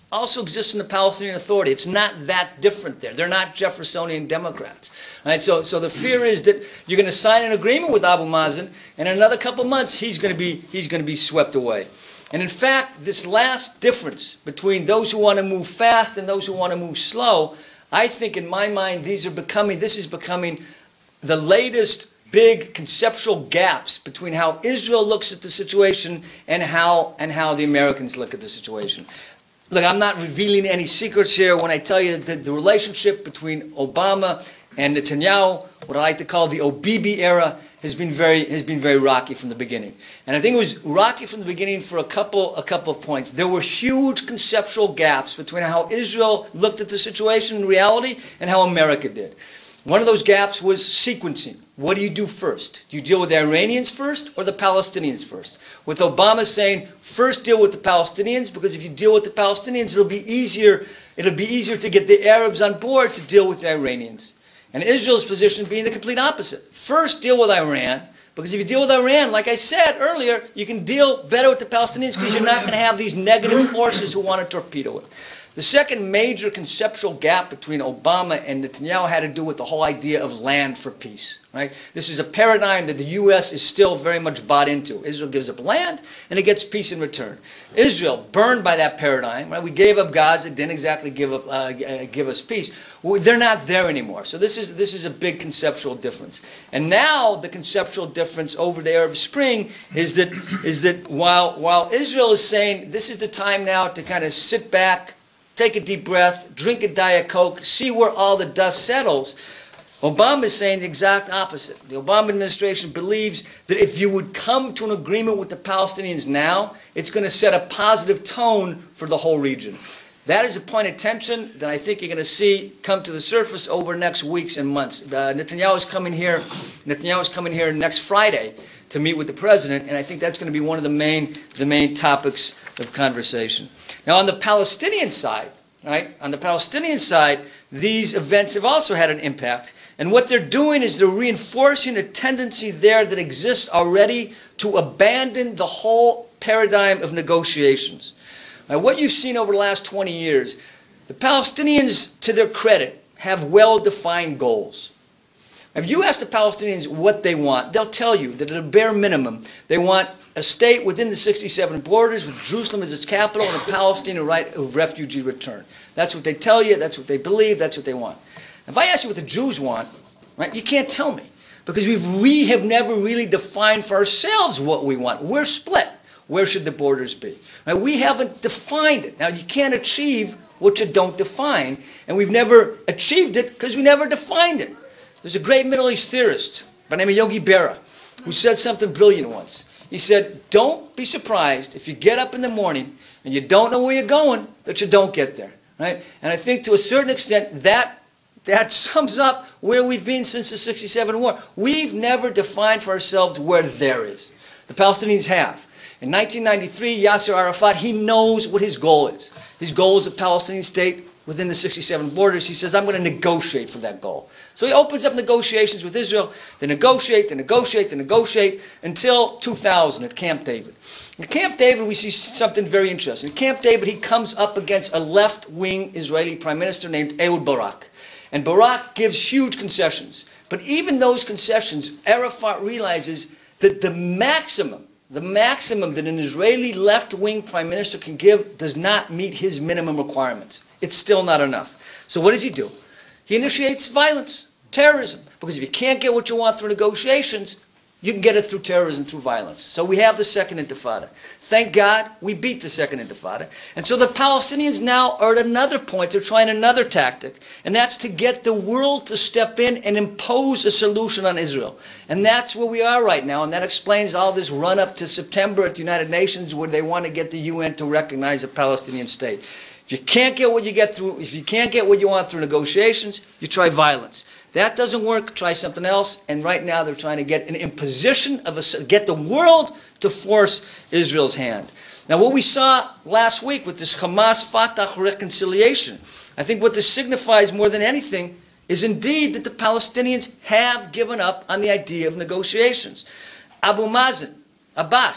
also exists in the Palestinian Authority. It's not that different there. They're not Jeffersonian Democrats. Right? So, so the fear is that you're going to sign an agreement with Abu Mazen, and in another couple months he's going to be he's going to be swept away. And in fact, this last difference between those who want to move fast and those who want to move slow, I think in my mind these are becoming this is becoming the latest big conceptual gaps between how Israel looks at the situation and how and how the Americans look at the situation. Look, I'm not revealing any secrets here when I tell you that the relationship between Obama and Netanyahu, what I like to call the Obibi era, has been very has been very rocky from the beginning. And I think it was rocky from the beginning for a couple a couple of points. There were huge conceptual gaps between how Israel looked at the situation in reality and how America did. One of those gaps was sequencing. What do you do first? Do you deal with the Iranians first or the Palestinians first? With Obama saying, first deal with the Palestinians, because if you deal with the Palestinians, it'll be easier, it'll be easier to get the Arabs on board to deal with the Iranians. And Israel's position being the complete opposite. First deal with Iran, because if you deal with Iran, like I said earlier, you can deal better with the Palestinians because you're not going to have these negative forces who want to torpedo it. The second major conceptual gap between Obama and Netanyahu had to do with the whole idea of land for peace. Right? This is a paradigm that the U S is still very much bought into. Israel gives up land and it gets peace in return. Israel, burned by that paradigm, right? We gave up Gaza, didn't exactly give up, uh, give us peace. Well, they're not there anymore. So this is this is a big conceptual difference. And now the conceptual difference over the Arab Spring is that is that while while Israel is saying this is the time now to kind of sit back, take a deep breath, drink a Diet Coke, see where all the dust settles, Obama is saying the exact opposite. The Obama administration believes that if you would come to an agreement with the Palestinians now, it's going to set a positive tone for the whole region. That is a point of tension that I think you're going to see come to the surface over next weeks and months. Uh, Netanyahu is coming here. Netanyahu is coming here next Friday to meet with the president, and I think that's going to be one of the main the main topics of conversation. Now, on the Palestinian side, right? On the Palestinian side, these events have also had an impact. And what they're doing is they're reinforcing a tendency there that exists already to abandon the whole paradigm of negotiations. Now, what you've seen over the last twenty years, the Palestinians, to their credit, have well-defined goals. If you ask the Palestinians what they want, they'll tell you that at a bare minimum, they want a state within the sixty-seven borders with Jerusalem as its capital and a Palestinian right of refugee return. That's what they tell you, that's what they believe, that's what they want. If I ask you what the Jews want, right, you can't tell me. Because we've, we have never really defined for ourselves what we want. We're split. Where should the borders be? Right, we haven't defined it. Now, you can't achieve what you don't define, and we've never achieved it because we never defined it. There's a great Middle East theorist by the name of Yogi Berra who said something brilliant once. He said, don't be surprised if you get up in the morning and you don't know where you're going, that you don't get there. Right? And I think to a certain extent that that sums up where we've been since the sixty-seven war. We've never defined for ourselves where there is. The Palestinians have. In nineteen ninety-three, Yasser Arafat, he knows what his goal is. His goal is a Palestinian state within the sixty-seven borders. He says, I'm going to negotiate for that goal. So he opens up negotiations with Israel. They negotiate, they negotiate, they negotiate until two thousand at Camp David. At Camp David, we see something very interesting. At Camp David, he comes up against a left-wing Israeli prime minister named Ehud Barak. And Barak gives huge concessions. But even those concessions, Arafat realizes that the maximum The maximum that an Israeli left-wing prime minister can give does not meet his minimum requirements. It's still not enough. So what does he do? He initiates violence, terrorism. Because if you can't get what you want through negotiations, you can get it through terrorism, through violence. So we have the Second Intifada. Thank God we beat the Second Intifada. And so the Palestinians now are at another point. They're trying another tactic. And that's to get the world to step in and impose a solution on Israel. And that's where we are right now. And that explains all this run-up to September at the United Nations where they want to get the U N to recognize a Palestinian state. If you can't get what you get through, if you can't get what you want through negotiations, you try violence. That doesn't work, try something else. And right now they're trying to get an imposition of a, get the world to force Israel's hand. Now what we saw last week with this Hamas-Fatah reconciliation, I think what this signifies more than anything is indeed that the Palestinians have given up on the idea of negotiations. Abu Mazen, Abbas,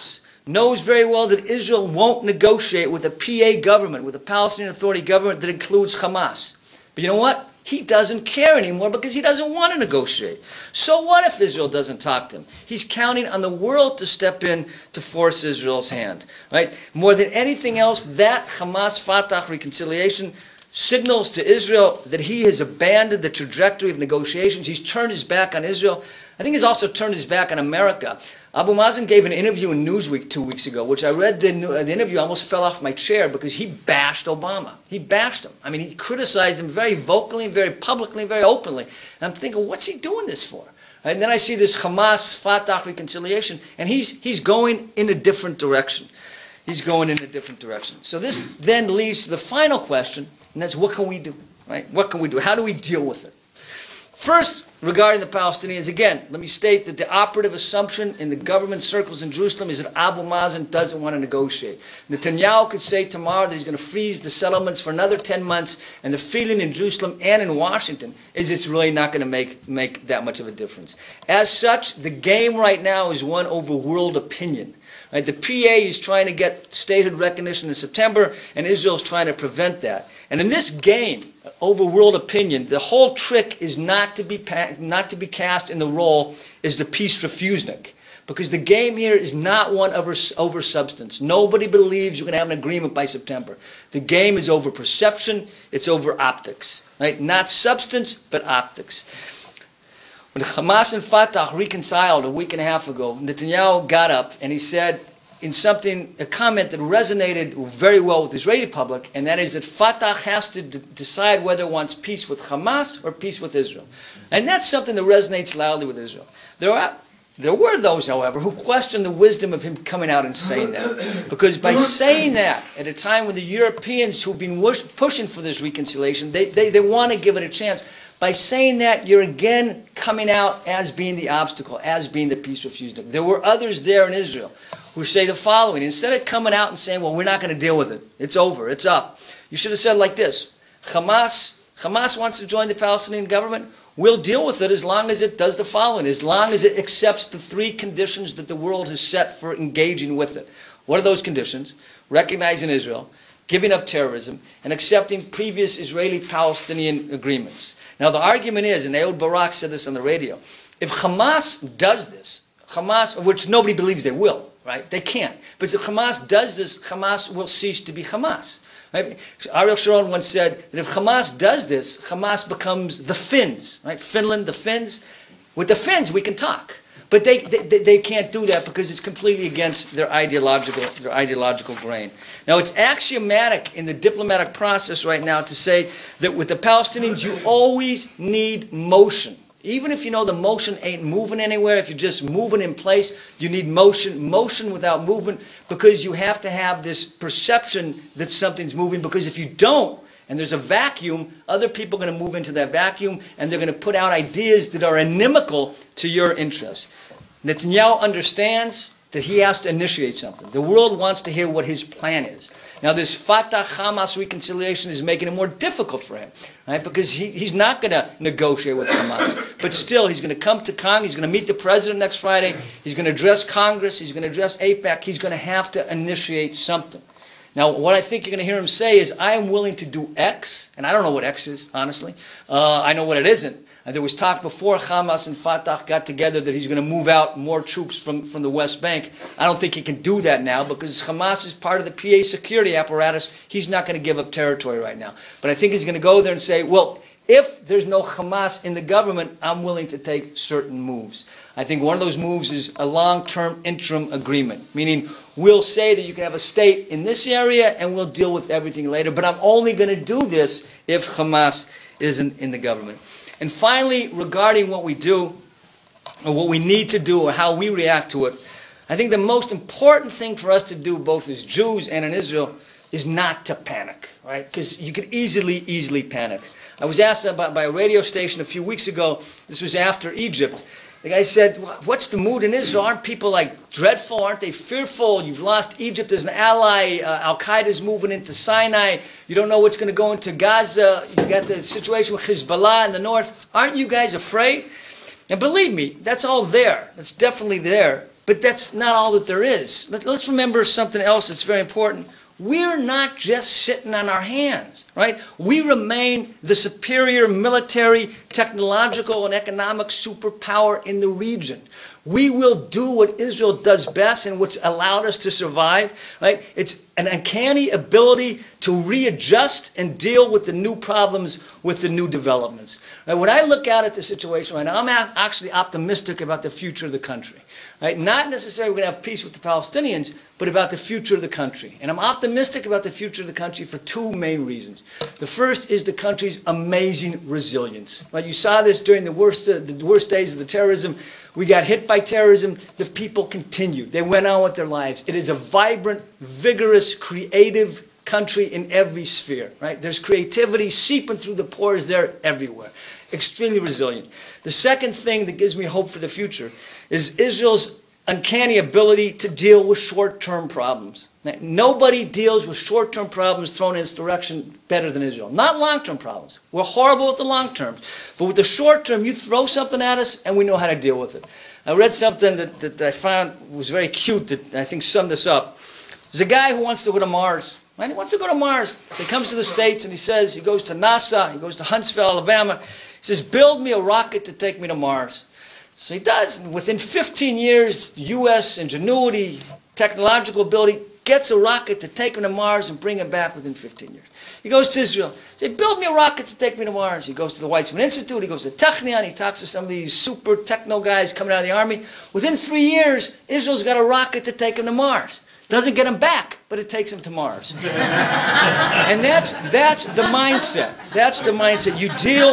knows very well that Israel won't negotiate with a P A government, with a Palestinian Authority government that includes Hamas. But you know what? He doesn't care anymore because he doesn't want to negotiate. So what if Israel doesn't talk to him? He's counting on the world to step in to force Israel's hand. Right? More than anything else, that Hamas-Fatah reconciliation signals to Israel that he has abandoned the trajectory of negotiations. He's turned his back on Israel. I think he's also turned his back on America. Abu Mazen gave an interview in Newsweek two weeks ago, which I read the, the interview, I almost fell off my chair because he bashed Obama. He bashed him. I mean, he criticized him very vocally, very publicly, very openly. And I'm thinking, what's he doing this for? And then I see this Hamas-Fatah reconciliation, and he's he's going in a different direction. He's going in a different direction. So this then leads to the final question, and that's what can we do? Right? What can we do? How do we deal with it? First, regarding the Palestinians, again, let me state that the operative assumption in the government circles in Jerusalem is that Abu Mazen doesn't want to negotiate. Netanyahu could say tomorrow that he's going to freeze the settlements for another ten months, and the feeling in Jerusalem and in Washington is it's really not going to make, make that much of a difference. As such, the game right now is one over world opinion. Right? The P A is trying to get statehood recognition in September, and Israel is trying to prevent that. And in this game over world opinion, the whole trick is not to be not to be cast in the role as the peace refusenik, because the game here is not one over, over substance. Nobody believes you can have an agreement by September. The game is over perception. It's over optics, right? Not substance, but optics. When Hamas and Fatah reconciled a week and a half ago, Netanyahu got up and he said in something, a comment that resonated very well with the Israeli public, and that is that Fatah has to d- decide whether it wants peace with Hamas or peace with Israel. And that's something that resonates loudly with Israel. There are There were those, however, who questioned the wisdom of him coming out and saying that. Because by saying that, at a time when the Europeans who've been wish- pushing for this reconciliation, they, they, they want to give it a chance. By saying that, you're again coming out as being the obstacle, as being the peace refusenik. There were others there in Israel who say the following. Instead of coming out and saying, well, we're not going to deal with it. It's over. It's up. You should have said like this. Hamas, Hamas wants to join the Palestinian government. We'll deal with it as long as it does the following, as long as it accepts the three conditions that the world has set for engaging with it. What are those conditions? Recognizing Israel, giving up terrorism, and accepting previous Israeli-Palestinian agreements. Now the argument is, and Ehud Barak said this on the radio, if Hamas does this, Hamas, which nobody believes they will, right? They can't. But if Hamas does this, Hamas will cease to be Hamas. Right? Ariel Sharon once said that if Hamas does this, Hamas becomes the Finns, right? Finland, the Finns. With the Finns, we can talk, but they, they they can't do that because it's completely against their ideological their ideological grain. Now, it's axiomatic in the diplomatic process right now to say that with the Palestinians, you always need motion. Even if you know the motion ain't moving anywhere, if you're just moving in place, you need motion. Motion without movement, because you have to have this perception that something's moving, because if you don't, and there's a vacuum, other people are going to move into that vacuum, and they're going to put out ideas that are inimical to your interests. Netanyahu understands that he has to initiate something. The world wants to hear what his plan is. Now, this Fatah-Hamas reconciliation is making it more difficult for him, right? Because he, he's not going to negotiate with Hamas. But still, he's going to come to Congress. He's going to meet the president next Friday. He's going to address Congress. He's going to address AIPAC. He's going to have to initiate something. Now, what I think you're going to hear him say is, I am willing to do X, and I don't know what X is, honestly. Uh, I know what it isn't. And there was talk before Hamas and Fatah got together that he's going to move out more troops from, from the West Bank. I don't think he can do that now because Hamas is part of the P A security apparatus. He's not going to give up territory right now. But I think he's going to go there and say, well, if there's no Hamas in the government, I'm willing to take certain moves. I think one of those moves is a long-term interim agreement, meaning we'll say that you can have a state in this area and we'll deal with everything later, but I'm only going to do this if Hamas isn't in the government. And finally, regarding what we do, or what we need to do, or how we react to it, I think the most important thing for us to do, both as Jews and in Israel, is not to panic, right? Because you could easily, easily panic. I was asked about by a radio station a few weeks ago, this was after Egypt. The guy said, what's the mood in Israel? Aren't people like dreadful? Aren't they fearful? You've lost Egypt as an ally. Uh, Al-Qaeda's moving into Sinai. You don't know what's going to go into Gaza. You got the situation with Hezbollah in the north. Aren't you guys afraid? And believe me, that's all there. That's definitely there. But that's not all that there is. Let, let's remember something else that's very important. We're not just sitting on our hands, right? We remain the superior military, technological, and economic superpower in the region. We will do what Israel does best and what's allowed us to survive, right? It's an uncanny ability to readjust and deal with the new problems, with the new developments. Right? When I look out at the situation right now, I'm actually optimistic about the future of the country. Right? Not necessarily we're going to have peace with the Palestinians, but about the future of the country. And I'm optimistic about the future of the country for two main reasons. The first is the country's amazing resilience. Right? You saw this during the worst, uh, the worst days of the terrorism. We got hit by terrorism. The people continued. They went on with their lives. It is a vibrant, vigorous, creative country in every sphere. Right? There's creativity seeping through the pores there everywhere. Extremely resilient. The second thing that gives me hope for the future is Israel's uncanny ability to deal with short-term problems. Now, nobody deals with short-term problems thrown in its direction better than Israel. Not long-term problems. We're horrible at the long term. But with the short term, you throw something at us and we know how to deal with it. I read something that, that I found was very cute that I think summed this up. There's a guy who wants to go to Mars. Right? He wants to go to Mars. So he comes to the States and he says, he goes to NASA, he goes to Huntsville, Alabama. He says, build me a rocket to take me to Mars. So he does. And within fifteen years, U S ingenuity, technological ability, gets a rocket to take him to Mars and bring him back within fifteen years. He goes to Israel. Say, build me a rocket to take me to Mars. He goes to the Weizmann Institute. He goes to Technion. He talks to some of these super techno guys coming out of the army. Within three years, Israel's got a rocket to take him to Mars. Doesn't get him back, but it takes him to Mars. And that's that's the mindset. That's the mindset. You deal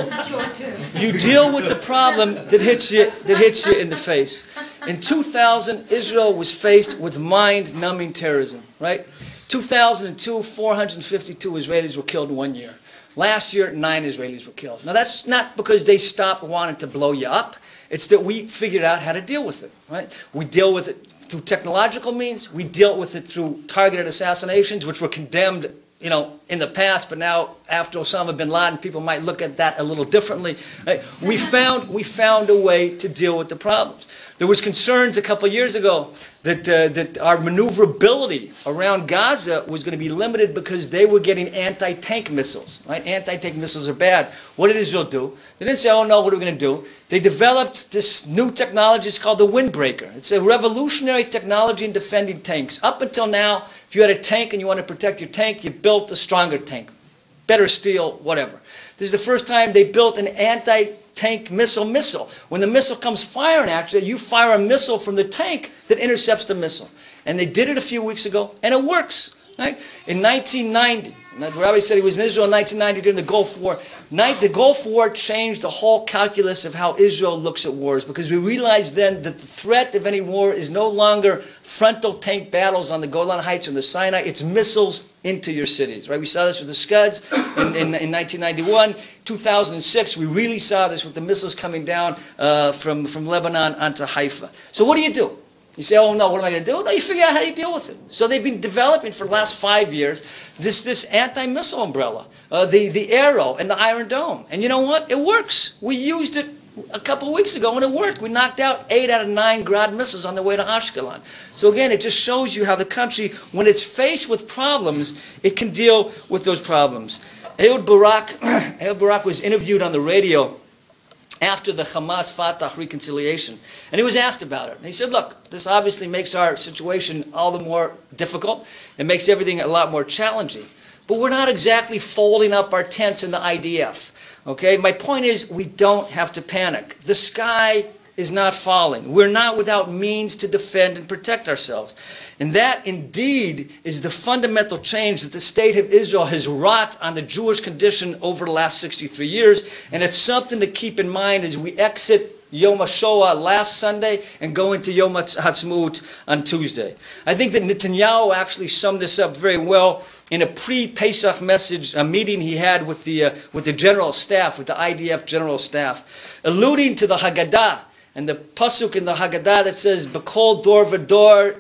you deal with the problem that hits you that hits you in the face. In two thousand, Israel was faced with mind-numbing terrorism. Right? two thousand two, four hundred fifty-two Israelis were killed in one year. Last year, nine Israelis were killed. Now that's not because they stopped wanting to blow you up. It's that we figured out how to deal with it. Right? We deal with it through technological means. We dealt with it through targeted assassinations, which were condemned, you know, in the past, but now after Osama bin Laden, people might look at that a little differently. Right? We found we found a way to deal with the problems. There was concerns a couple of years ago that uh, that our maneuverability around Gaza was going to be limited because they were getting anti-tank missiles. Right? Anti-tank missiles are bad. What did Israel do? They didn't say, "Oh no, what are we going to do?" They developed this new technology. It's called the Windbreaker. It's a revolutionary technology in defending tanks. Up until now, if you had a tank and you wanted to protect your tank, you built a stronger tank, better steel, whatever. This is the first time they built an anti-tank missile missile. When the missile comes firing at you, you fire a missile from the tank that intercepts the missile. And they did it a few weeks ago, and it works. Right? In nineteen ninety, the rabbi said he was in Israel in nineteen ninety during the Gulf War. The Gulf War changed the whole calculus of how Israel looks at wars, because we realized then that the threat of any war is no longer frontal tank battles on the Golan Heights or the Sinai. It's missiles into your cities. Right? We saw this with the Scuds in, in, in nineteen ninety-one. two thousand six, we really saw this with the missiles coming down uh, from, from Lebanon onto Haifa. So what do you do? You say, oh no, what am I going to do? No, you figure out how you deal with it. So they've been developing for the last five years this this anti-missile umbrella, uh, the, the Arrow and the Iron Dome. And you know what? It works. We used it a couple of weeks ago and it worked. We knocked out eight out of nine Grad missiles on the way to Ashkelon. So again, it just shows you how the country, when it's faced with problems, it can deal with those problems. Ehud Barak, Ehud Barak was interviewed on the radio after the Hamas-Fatah reconciliation. And he was asked about it. And he said, look, this obviously makes our situation all the more difficult. It makes everything a lot more challenging. But we're not exactly folding up our tents in the I D F. Okay? My point is, we don't have to panic. The sky is not falling. We're not without means to defend and protect ourselves. And that indeed is the fundamental change that the state of Israel has wrought on the Jewish condition over the last sixty-three years. And it's something to keep in mind as we exit Yom HaShoah last Sunday and go into Yom HaTzmaut on Tuesday. I think that Netanyahu actually summed this up very well in a pre-Pesach message, a meeting he had with the uh, with the general staff, with the I D F general staff, alluding to the Haggadah and the pasuk in the Haggadah that says, "B'kol dor v'dor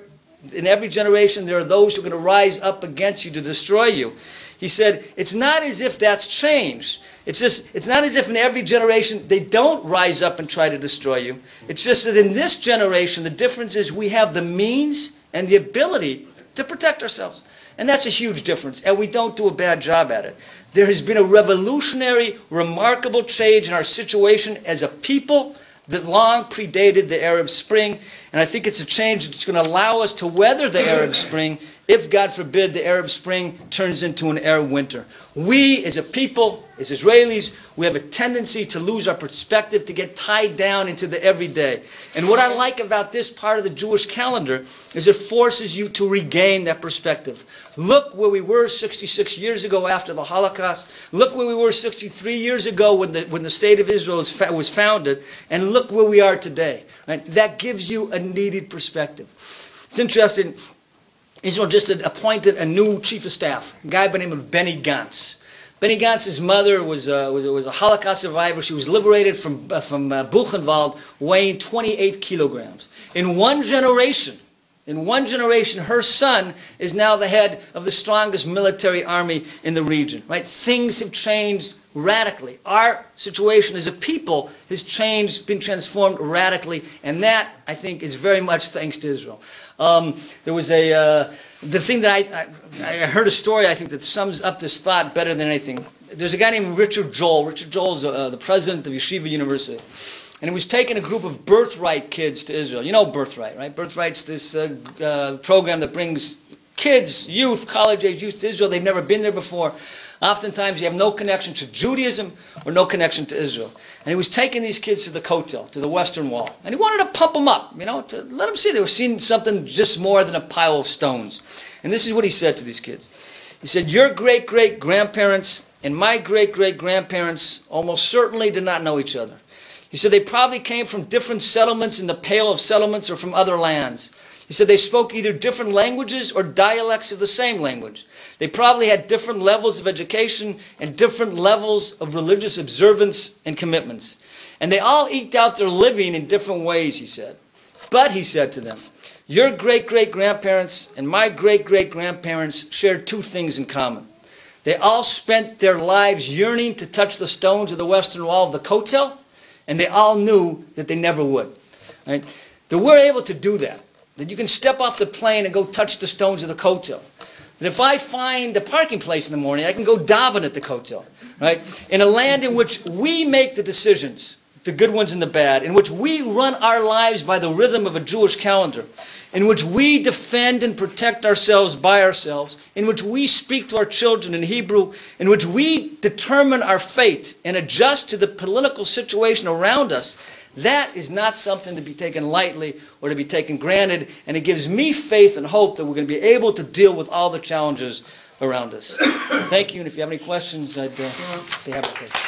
in every generation there are those who are going to rise up against you to destroy you. He said, it's not as if that's changed. It's just, it's not as if in every generation they don't rise up and try to destroy you. It's just that in this generation, the difference is we have the means and the ability to protect ourselves. And that's a huge difference. And we don't do a bad job at it. There has been a revolutionary, remarkable change in our situation as a people that long predated the Arab Spring. And I think it's a change that's going to allow us to weather the Arab Spring if, God forbid, the Arab Spring turns into an Arab winter. We, as a people, as Israelis, we have a tendency to lose our perspective, to get tied down into the everyday. And what I like about this part of the Jewish calendar is it forces you to regain that perspective. Look where we were sixty-six years ago after the Holocaust. Look where we were sixty-three years ago when the, when the State of Israel was, fa- was founded. And look where we are today. Right? That gives you a needed perspective. It's interesting. Israel just appointed a new chief of staff, a guy by the name of Benny Gantz. Benny Gantz's mother was a, was a, was a Holocaust survivor. She was liberated from, uh, from uh, Buchenwald, weighing twenty-eight kilograms. In one generation, in one generation, her son is now the head of the strongest military army in the region. Right? Things have changed radically. Our situation as a people has changed, been transformed radically, and that, I think, is very much thanks to Israel. Um, there was a, uh, the thing that I, I, I heard a story, I think, that sums up this thought better than anything. There's a guy named Richard Joel. Richard Joel is uh, the president of Yeshiva University. And he was taking a group of Birthright kids to Israel. You know Birthright, right? Birthright's this uh, uh, program that brings kids, youth, college-age youth to Israel. They've never been there before. Oftentimes you have no connection to Judaism or no connection to Israel. And he was taking these kids to the Kotel, to the Western Wall. And he wanted to pump them up, you know, to let them see they were seeing something just more than a pile of stones. And this is what he said to these kids. He said, your great-great-grandparents and my great-great-grandparents almost certainly did not know each other. He said they probably came from different settlements in the Pale of Settlements or from other lands. He said they spoke either different languages or dialects of the same language. They probably had different levels of education and different levels of religious observance and commitments. And they all eked out their living in different ways, he said. But, he said to them, your great-great-grandparents and my great-great-grandparents shared two things in common. They all spent their lives yearning to touch the stones of the Western Wall of the Kotel, and they all knew that they never would. Right? That we're able to do that. That you can step off the plane and go touch the stones of the Kotel. That if I find a parking place in the morning, I can go daven at the Kotel. Right? In a land in which we make the decisions, the good ones and the bad, in which we run our lives by the rhythm of a Jewish calendar, in which we defend and protect ourselves by ourselves, in which we speak to our children in Hebrew, in which we determine our fate and adjust to the political situation around us, that is not something to be taken lightly or to be taken granted, and it gives me faith and hope that we're going to be able to deal with all the challenges around us. Thank you, and if you have any questions, I'd uh, be happy to take them.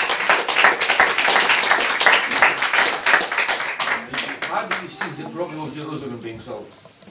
How do you see the problem of Jerusalem being solved?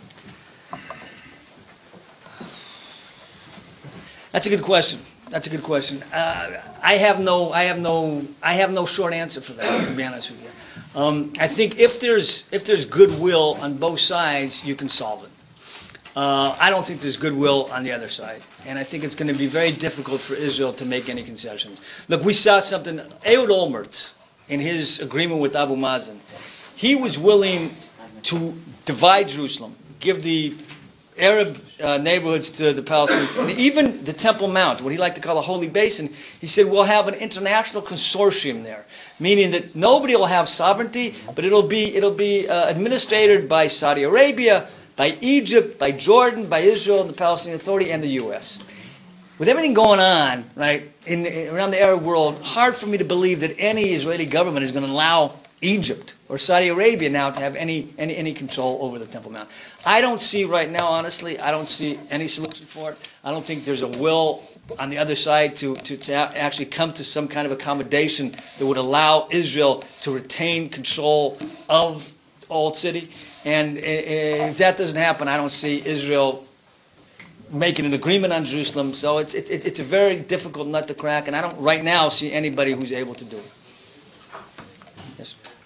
That's a good question. That's a good question. Uh, I have no, I have no, I have no short answer for that. To be honest with you, um, I think if there's if there's goodwill on both sides, you can solve it. Uh, I don't think there's goodwill on the other side, and I think it's going to be very difficult for Israel to make any concessions. Look, we saw something. Ehud Olmert, in his agreement with Abu Mazen, he was willing to divide Jerusalem, give the Arab uh, neighborhoods to the Palestinians, and even the Temple Mount, what he liked to call a holy basin. He said, we'll have an international consortium there, meaning that nobody will have sovereignty, but it'll be it'll be uh, administered by Saudi Arabia, by Egypt, by Jordan, by Israel, and the Palestinian Authority, and the U S With everything going on, right, in, in around the Arab world, hard for me to believe that any Israeli government is going to allow Egypt or Saudi Arabia now to have any, any any control over the Temple Mount. I don't see right now, honestly, I don't see any solution for it. I don't think there's a will on the other side to, to, to actually come to some kind of accommodation that would allow Israel to retain control of Old City. And if that doesn't happen, I don't see Israel making an agreement on Jerusalem. So it's it, it's a very difficult nut to crack, and I don't right now see anybody who's able to do it. Yes.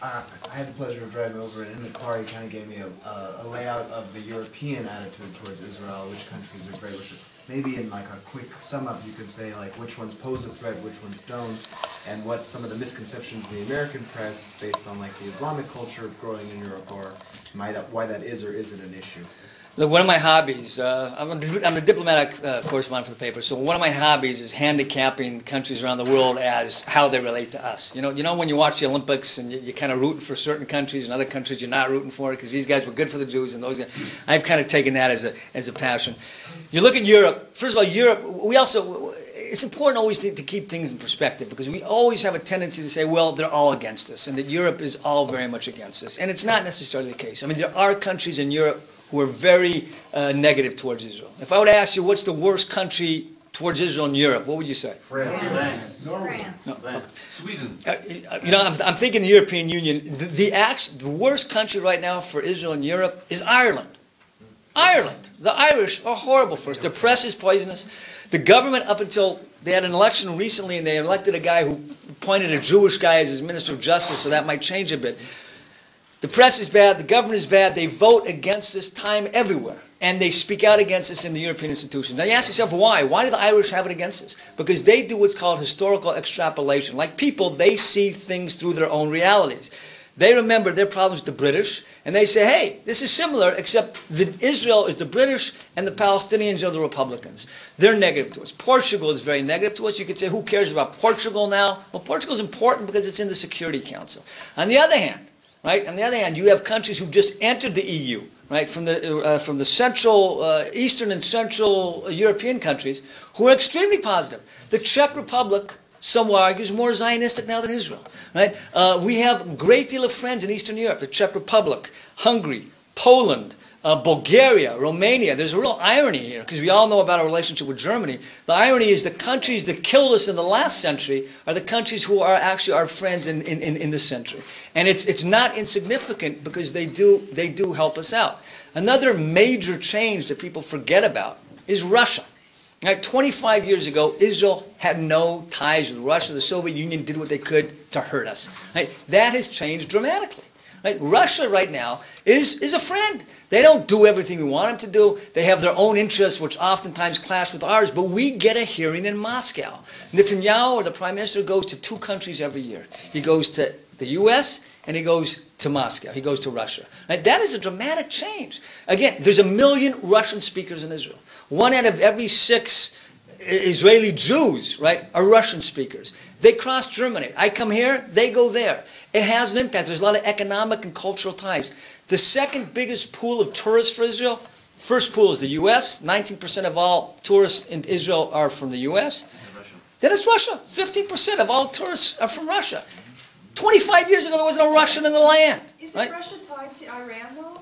uh, I had the pleasure of driving over, and in the car, he kind of gave me a, a, a layout of the European attitude towards Israel, which countries are great, which maybe in like a quick sum up, you could say like which ones pose a threat, which ones don't, and what some of the misconceptions in the American press, based on like the Islamic culture growing in Europe, are, why that, why that is or isn't an issue. Look, one of my hobbies, uh, I'm, a, I'm a diplomatic uh, correspondent for the paper, so one of my hobbies is handicapping countries around the world as how they relate to us. You know, you know when you watch the Olympics and you, you're kind of rooting for certain countries and other countries you're not rooting for because these guys were good for the Jews and those guys. I've kind of taken that as a as a passion. You look at Europe, first of all, Europe, we also, it's important always to, to keep things in perspective because we always have a tendency to say, well, they're all against us and that Europe is all very much against us. And it's not necessarily the case. I mean, there are countries in Europe who are very uh, negative towards Israel. If I would ask you what's the worst country towards Israel in Europe, what would you say? France. France. No, okay. Sweden. Uh, you know, I'm, I'm thinking the European Union. The, the, act, the worst country right now for Israel in Europe is Ireland. Ireland. The Irish are horrible for us. Their press is poisonous. The government, up until they had an election recently and they elected a guy who appointed a Jewish guy as his Minister of Justice, so that might change a bit. The press is bad, the government is bad, they vote against this time everywhere. And they speak out against this in the European institutions. Now you ask yourself why? Why do the Irish have it against us? Because they do what's called historical extrapolation. Like people, they see things through their own realities. They remember their problems with the British, and they say, hey, this is similar, except that Israel is the British and the Palestinians are the Republicans. They're negative to us. Portugal is very negative to us. You could say, who cares about Portugal now? Well, Portugal is important because it's in the Security Council. On the other hand, Right? On the other hand, you have countries who just entered the E U, right, from the uh, from the central, uh, eastern and central European countries, who are extremely positive. The Czech Republic, some will argue, is more Zionistic now than Israel. Right? Uh, we have a great deal of friends in Eastern Europe, the Czech Republic, Hungary, Poland, Uh, Bulgaria, Romania. There's a real irony here because we all know about our relationship with Germany. The irony is the countries that killed us in the last century are the countries who are actually our friends in, in, in, in this century. And it's it's not insignificant because they do they do help us out. Another major change that people forget about is Russia. Right, twenty-five years ago, Israel had no ties with Russia. The Soviet Union did what they could to hurt us. Right? That has changed dramatically. Right? Russia right now is, is a friend. They don't do everything we want them to do. They have their own interests, which oftentimes clash with ours, but we get a hearing in Moscow. Netanyahu, or the prime minister, goes to two countries every year. He goes to the U S and he goes to Moscow. He goes to Russia. Right? That is a dramatic change. Again, there's a million Russian speakers in Israel. One out of every six Israeli Jews, right, are Russian speakers. They cross Germany. I come here, they go there. It has an impact. There's a lot of economic and cultural ties. The second biggest pool of tourists for Israel, first pool is the U S. nineteen percent of all tourists in Israel are from the U S. Then it's Russia. fifteen percent of all tourists are from Russia. twenty-five years ago, there wasn't a Russian in the land. Isn't right? Russia tied to Iran, though?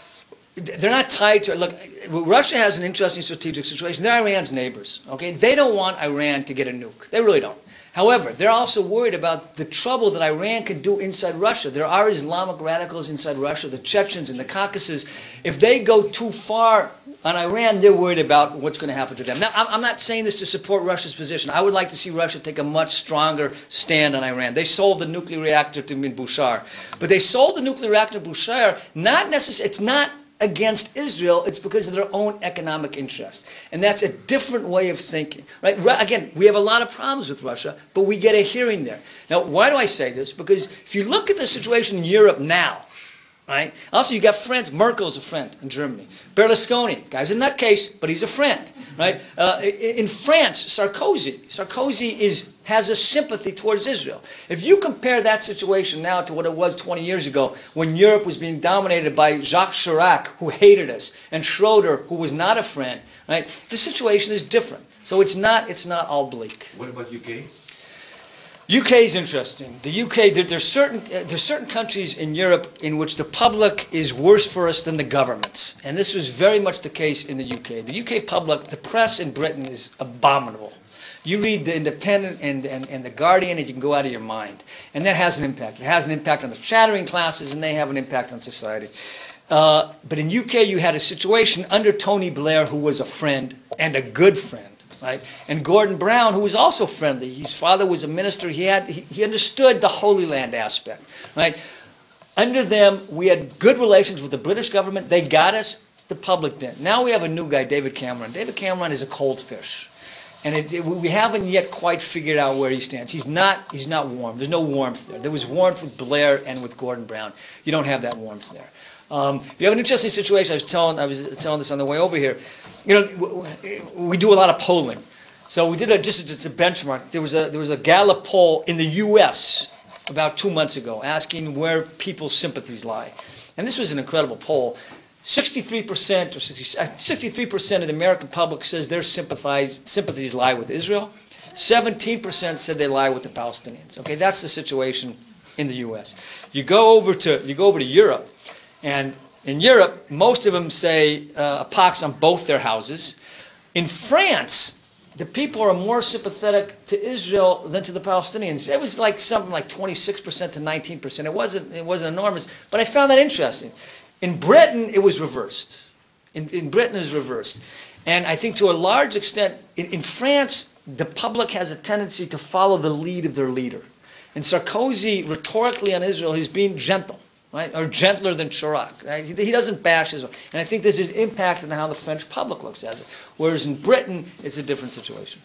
They're not tied to, look, Russia has an interesting strategic situation. They're Iran's neighbors, okay? They don't want Iran to get a nuke. They really don't. However, they're also worried about the trouble that Iran can do inside Russia. There are Islamic radicals inside Russia, the Chechens and the Caucasus. If they go too far on Iran, they're worried about what's going to happen to them. Now, I'm not saying this to support Russia's position. I would like to see Russia take a much stronger stand on Iran. They sold the nuclear reactor to Bushehr. But they sold the nuclear reactor to Bushehr, not necessarily, it's not against Israel, it's because of their own economic interest. And that's a different way of thinking. Right? Again, we have a lot of problems with Russia, but we get a hearing there. Now, why do I say this? Because if you look at the situation in Europe now, right? Also, you got friends. Merkel's a friend in Germany. Berlusconi, guy's a nutcase, but he's a friend, right? Uh, in France, Sarkozy, Sarkozy is has a sympathy towards Israel. If you compare that situation now to what it was twenty years ago, when Europe was being dominated by Jacques Chirac, who hated us, and Schroeder, who was not a friend, right? The situation is different. So it's not it's not all bleak. What about U K? U K is interesting. The U K, there, there's certain uh, there's certain countries in Europe in which the public is worse for us than the governments, and this was very much the case in the U K. The U K public, the press in Britain is abominable. You read the Independent and, and, and the Guardian, and you can go out of your mind, and that has an impact. It has an impact on the chattering classes, and they have an impact on society. Uh, but in U K, you had a situation under Tony Blair, who was a friend and a good friend. Right? And Gordon Brown, who was also friendly. His father was a minister. He had he, he understood the Holy Land aspect. Right? Under them, we had good relations with the British government. They got us. The public didn't. Now we have a new guy, David Cameron. David Cameron is a cold fish. And it, it, we haven't yet quite figured out where he stands. He's not, he's not warm. There's no warmth there. There was warmth with Blair and with Gordon Brown. You don't have that warmth there. Um, you have an interesting situation. I was telling, I was telling this on the way over here. You know, we do a lot of polling. So we did a, just a, a benchmark. There was a, there was a Gallup poll in the U S about two months ago asking where people's sympathies lie. And this was an incredible poll. sixty-three percent or sixty-three percent of the American public says their sympathies, sympathies lie with Israel. seventeen percent said they lie with the Palestinians. Okay, that's the situation in the U S. You go over to you go over to Europe, and in Europe, most of them say uh, a pox on both their houses. In France, the people are more sympathetic to Israel than to the Palestinians. It was like something like twenty-six percent to nineteen percent. It wasn't it wasn't enormous, but I found that interesting. In Britain, it was reversed. In, in Britain, it was reversed. And I think to a large extent, in, in France, the public has a tendency to follow the lead of their leader. And Sarkozy, rhetorically on Israel, he's being gentle, right? Or gentler than Chirac. Right? He, he doesn't bash Israel. And I think this is impact on how the French public looks at it. Whereas in Britain, it's a different situation.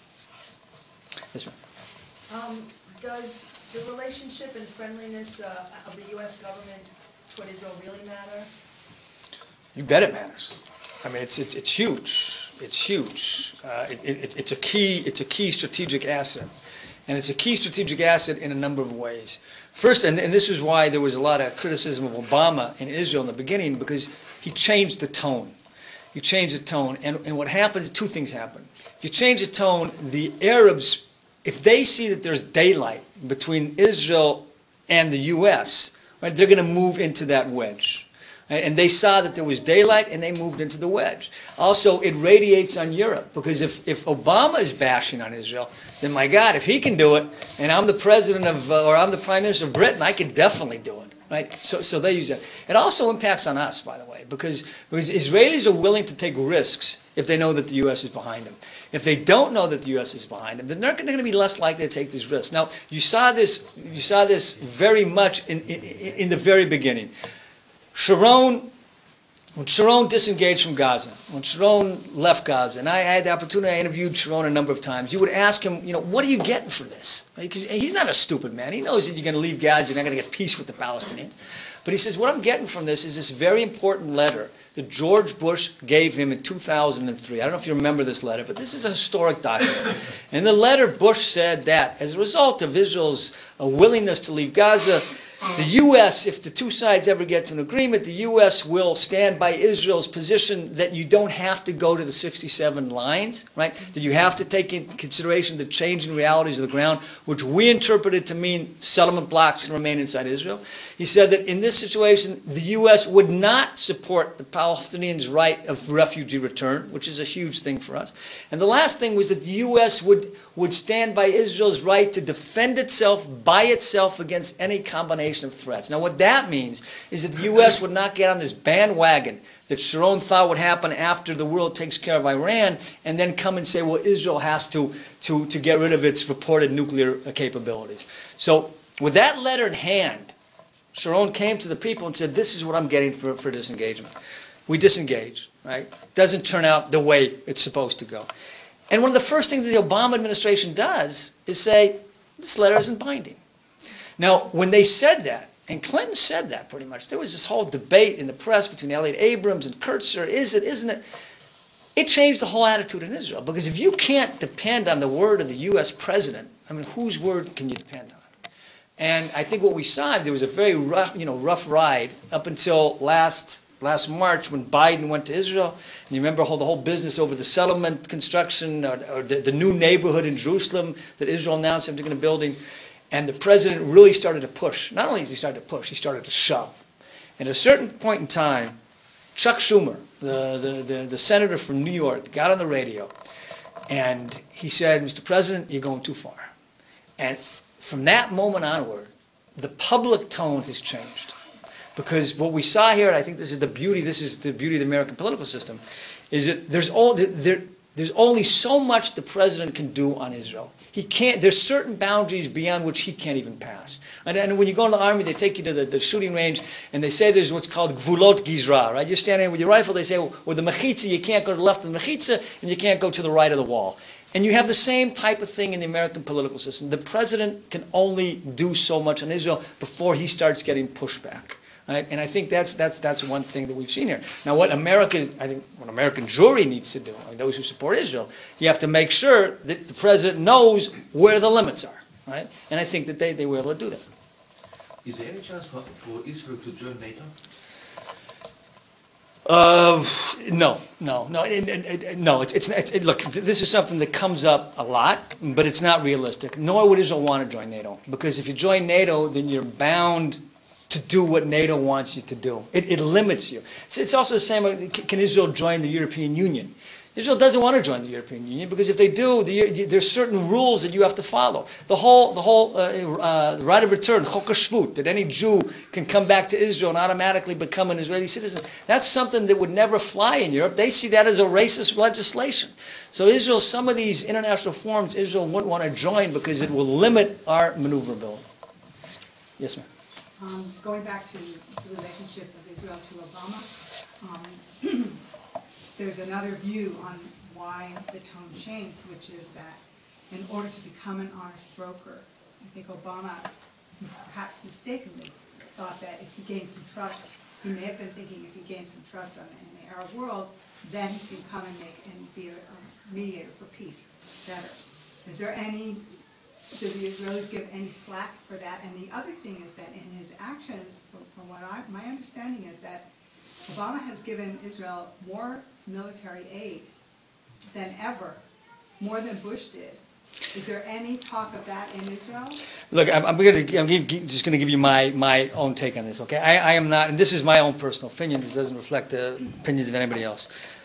Yes, ma'am. Um, does the relationship and friendliness uh, of the U S government toward Israel really matter? You bet it matters. I mean, it's it's, it's huge. It's huge. Uh, it, it, it's a key. It's a key strategic asset, and it's a key strategic asset in a number of ways. First, and, and this is why there was a lot of criticism of Obama in Israel in the beginning, because he changed the tone. He changed the tone, and and what happens? Two things happen. If you change the tone, the Arabs, if they see that there's daylight between Israel and the U S, right, they're going to move into that wedge. And they saw that there was daylight, and they moved into the wedge. Also, it radiates on Europe, because if, if Obama is bashing on Israel, then my God, if he can do it, and I'm the president of, uh, or I'm the prime minister of Britain, I can definitely do it. Right? So, so they use that. It also impacts on us, by the way, because, because Israelis are willing to take risks if they know that the U S is behind them. If they don't know that the U S is behind them, then they're going to be less likely to take these risks. Now, you saw this, you saw this very much in, in, in the very beginning. Sharon, when Sharon disengaged from Gaza, when Sharon left Gaza, and I had the opportunity, I interviewed Sharon a number of times, you would ask him, you know, what are you getting for this? Because he's not a stupid man. He knows that you're going to leave Gaza, you're not going to get peace with the Palestinians. But he says, what I'm getting from this is this very important letter that George Bush gave him in two thousand three. I don't know if you remember this letter, but this is a historic document. In the letter, Bush said that as a result of Israel's uh, willingness to leave Gaza, the U S, if the two sides ever get to an agreement, the U S will stand by Israel's position that you don't have to go to the sixty-seven lines, right? That you have to take into consideration the changing realities of the ground, which we interpreted to mean settlement blocks can remain inside Israel. He said that in this situation, the U S would not support the Palestinians' right of refugee return, which is a huge thing for us. And the last thing was that the U S would, would stand by Israel's right to defend itself by itself against any combination of threats. Now, what that means is that the U S would not get on this bandwagon that Sharon thought would happen after the world takes care of Iran, and then come and say, well, Israel has to, to, to get rid of its reported nuclear capabilities. So with that letter in hand, Sharon came to the people and said, this is what I'm getting for, for disengagement. We disengage, right? Doesn't turn out the way it's supposed to go. And one of the first things the Obama administration does is say, this letter isn't binding. Now, when they said that, and Clinton said that pretty much, there was this whole debate in the press between Elliot Abrams and Kurtzer, is it, isn't it? It changed the whole attitude in Israel. Because if you can't depend on the word of the U S president, I mean, whose word can you depend on? And I think what we saw, there was a very rough, you know, rough ride up until last last March when Biden went to Israel. And you remember the whole business over the settlement construction, or, or the, the new neighborhood in Jerusalem that Israel announced they're going to be building. And the president really started to push. Not only did he start to push, he started to shove. And at a certain point in time, Chuck Schumer, the, the, the, the senator from New York, got on the radio, and he said, Mister President, you're going too far. And from that moment onward, the public tone has changed. Because what we saw here, and I think this is the beauty, this is the beauty of the American political system, is that there's all, there, There's only so much the president can do on Israel. He can't. There's certain boundaries beyond which he can't even pass. And, and when you go in the army, they take you to the, the shooting range, and they say there's what's called gvulot gizra, right? You're standing with your rifle. They say, well, with the mechitza, you can't go to the left of the mechitza, and you can't go to the right of the wall. And you have the same type of thing in the American political system. The president can only do so much on Israel before he starts getting pushback. Right? And I think that's that's that's one thing that we've seen here. Now, what America, I think, what American jury needs to do, I mean, those who support Israel, you have to make sure that the president knows where the limits are, right? And I think that they, they were able to do that. Is there any chance for, for Israel to join NATO? Uh, no, no, no, it, it, it, no. It's, it's, it's it, look. This is something that comes up a lot, but it's not realistic. Nor would Israel want to join NATO, because if you join NATO, then you're bound to do what NATO wants you to do. It, it limits you. It's, it's also the same. Can Israel join the European Union? Israel doesn't want to join the European Union because if they do, the, there's certain rules that you have to follow. The whole, the whole uh, uh, right of return, chok hashvut, that any Jew can come back to Israel and automatically become an Israeli citizen. That's something that would never fly in Europe. They see that as a racist legislation. So Israel, some of these international forums, Israel wouldn't want to join because it will limit our maneuverability. Yes, ma'am. Um, going back to the relationship of Israel to Obama, um, there's another view on why the tone changed, which is that in order to become an honest broker, I think Obama, perhaps mistakenly, thought that if he gained some trust, he may have been thinking if he gained some trust on, in the Arab world, then he can come and make and be a, a mediator for peace better. Is there any, do the Israelis give any slack for that? And the other thing is that in his actions, from, from what I, my understanding is that Obama has given Israel more military aid than ever, more than Bush did. Is there any talk of that in Israel? Look, I'm, I'm, gonna, I'm just going to give you my, my own take on this, okay? I, I am not, and this is my own personal opinion. This doesn't reflect the opinions of anybody else.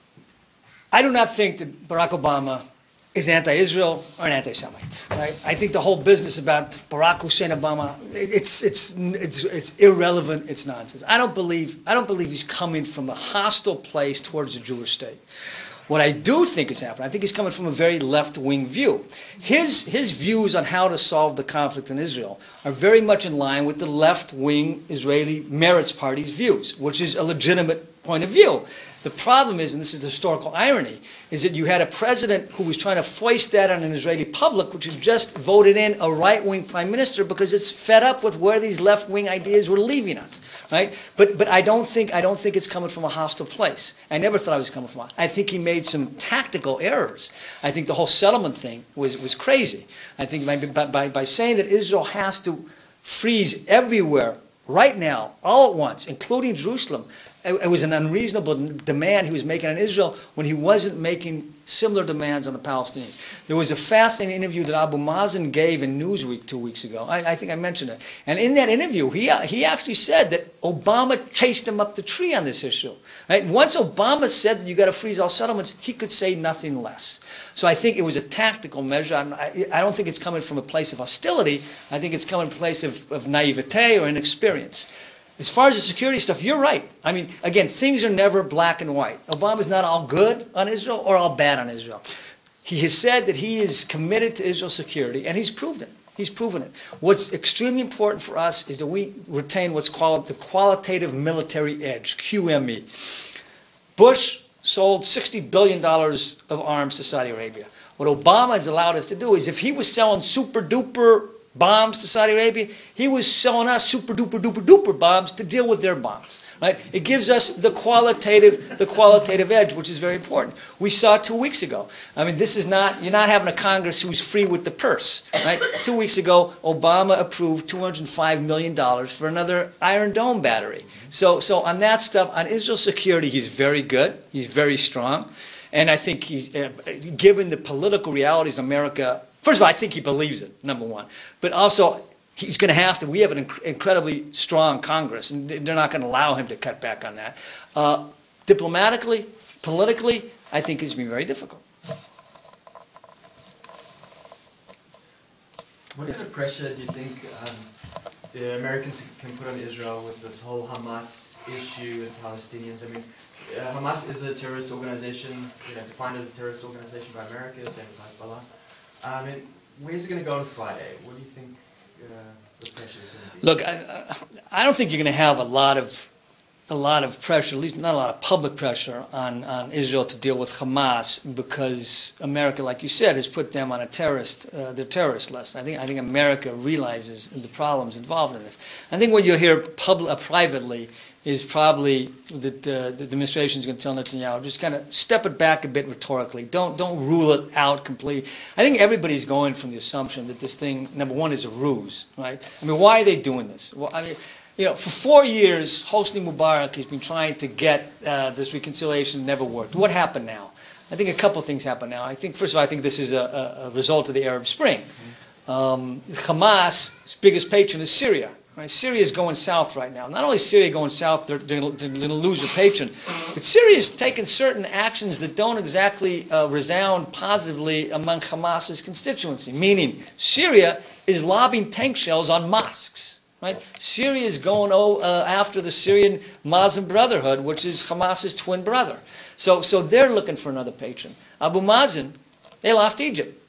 I do not think that Barack Obama is anti-Israel or an anti-Semite. Right? I think the whole business about Barack Hussein Obama, it's, it's, it's, it's irrelevant, it's nonsense. I don't believe, I don't believe he's coming from a hostile place towards the Jewish state. What I do think is happening, I think he's coming from a very left-wing view. His, his views on how to solve the conflict in Israel are very much in line with the left-wing Israeli Meretz Party's views, which is a legitimate point of view. The problem is, and this is the historical irony, is that you had a president who was trying to foist that on an Israeli public, which has just voted in a right-wing prime minister because it's fed up with where these left-wing ideas were leaving us, right? But but I don't think I don't think it's coming from a hostile place. I never thought it was coming from. I think he made some tactical errors. I think the whole settlement thing was was crazy. I think by by by saying that Israel has to freeze everywhere right now, all at once, including Jerusalem. It was an unreasonable demand he was making on Israel when he wasn't making similar demands on the Palestinians. There was a fascinating interview that Abu Mazen gave in Newsweek two weeks ago. I, I think I mentioned it. And in that interview, he he actually said that Obama chased him up the tree on this issue. Right? Once Obama said that you got to freeze all settlements, he could say nothing less. So I think it was a tactical measure. I, I don't think it's coming from a place of hostility. I think it's coming from a place of, of naivete or inexperience. As far as the security stuff, you're right. I mean, again, things are never black and white. Obama's not all good on Israel or all bad on Israel. He has said that he is committed to Israel's security, and he's proved it. He's proven it. What's extremely important for us is that we retain what's called the qualitative military edge, Q M E. Bush sold sixty billion dollars of arms to Saudi Arabia. What Obama has allowed us to do is if he was selling super-duper bombs to Saudi Arabia, he was selling us super duper duper duper bombs to deal with their bombs. Right? It gives us the qualitative the qualitative edge, which is very important. We saw it two weeks ago. I mean, this is not you're not having a Congress who's free with the purse. Right? Two weeks ago, Obama approved two hundred five million dollars for another Iron Dome battery. So so on that stuff, on Israel's security, he's very good. He's very strong. And I think he's, uh, given the political realities in America, first of all, I think he believes it, number one. But also, he's going to have to. We have an inc- incredibly strong Congress, and they're not going to allow him to cut back on that. Uh, diplomatically, politically, I think it's been very difficult. What kind of pressure do you think um, the Americans can put on Israel with this whole Hamas issue and Palestinians. I mean, uh, Hamas is a terrorist organization, you know, defined as a terrorist organization by America, same as Hezbollah. I mean, where's it going to go on Friday? What do you think uh, the pressure is going to be? Look, I, I don't think you're going to have a lot of a lot of pressure, at least not a lot of public pressure on, on Israel to deal with Hamas, because America, like you said, has put them on a terrorist, uh, their terrorist list. I think I think America realizes the problems involved in this. I think what you'll hear public, uh, privately is probably that uh, the administration is going to tell Netanyahu, just kind of step it back a bit rhetorically. Don't don't rule it out completely. I think everybody's going from the assumption that this thing, number one, is a ruse, right? I mean, why are they doing this? Well, I mean, you know, for four years, Hosni Mubarak has been trying to get uh, this reconciliation, never worked. What happened now? I think a couple of things happened now. I think, first of all, I think this is a, a, a result of the Arab Spring. Um, Hamas' biggest patron is Syria. Right? Syria is going south right now. Not only is Syria going south, they're, they're, they're going to lose a patron, but Syria is taking certain actions that don't exactly uh, resound positively among Hamas's constituency, meaning Syria is lobbing tank shells on mosques. Right? Syria is going oh, uh, after the Syrian Muslim Brotherhood, which is Hamas's twin brother. So, so they're looking for another patron. Abu Mazen, they lost Egypt.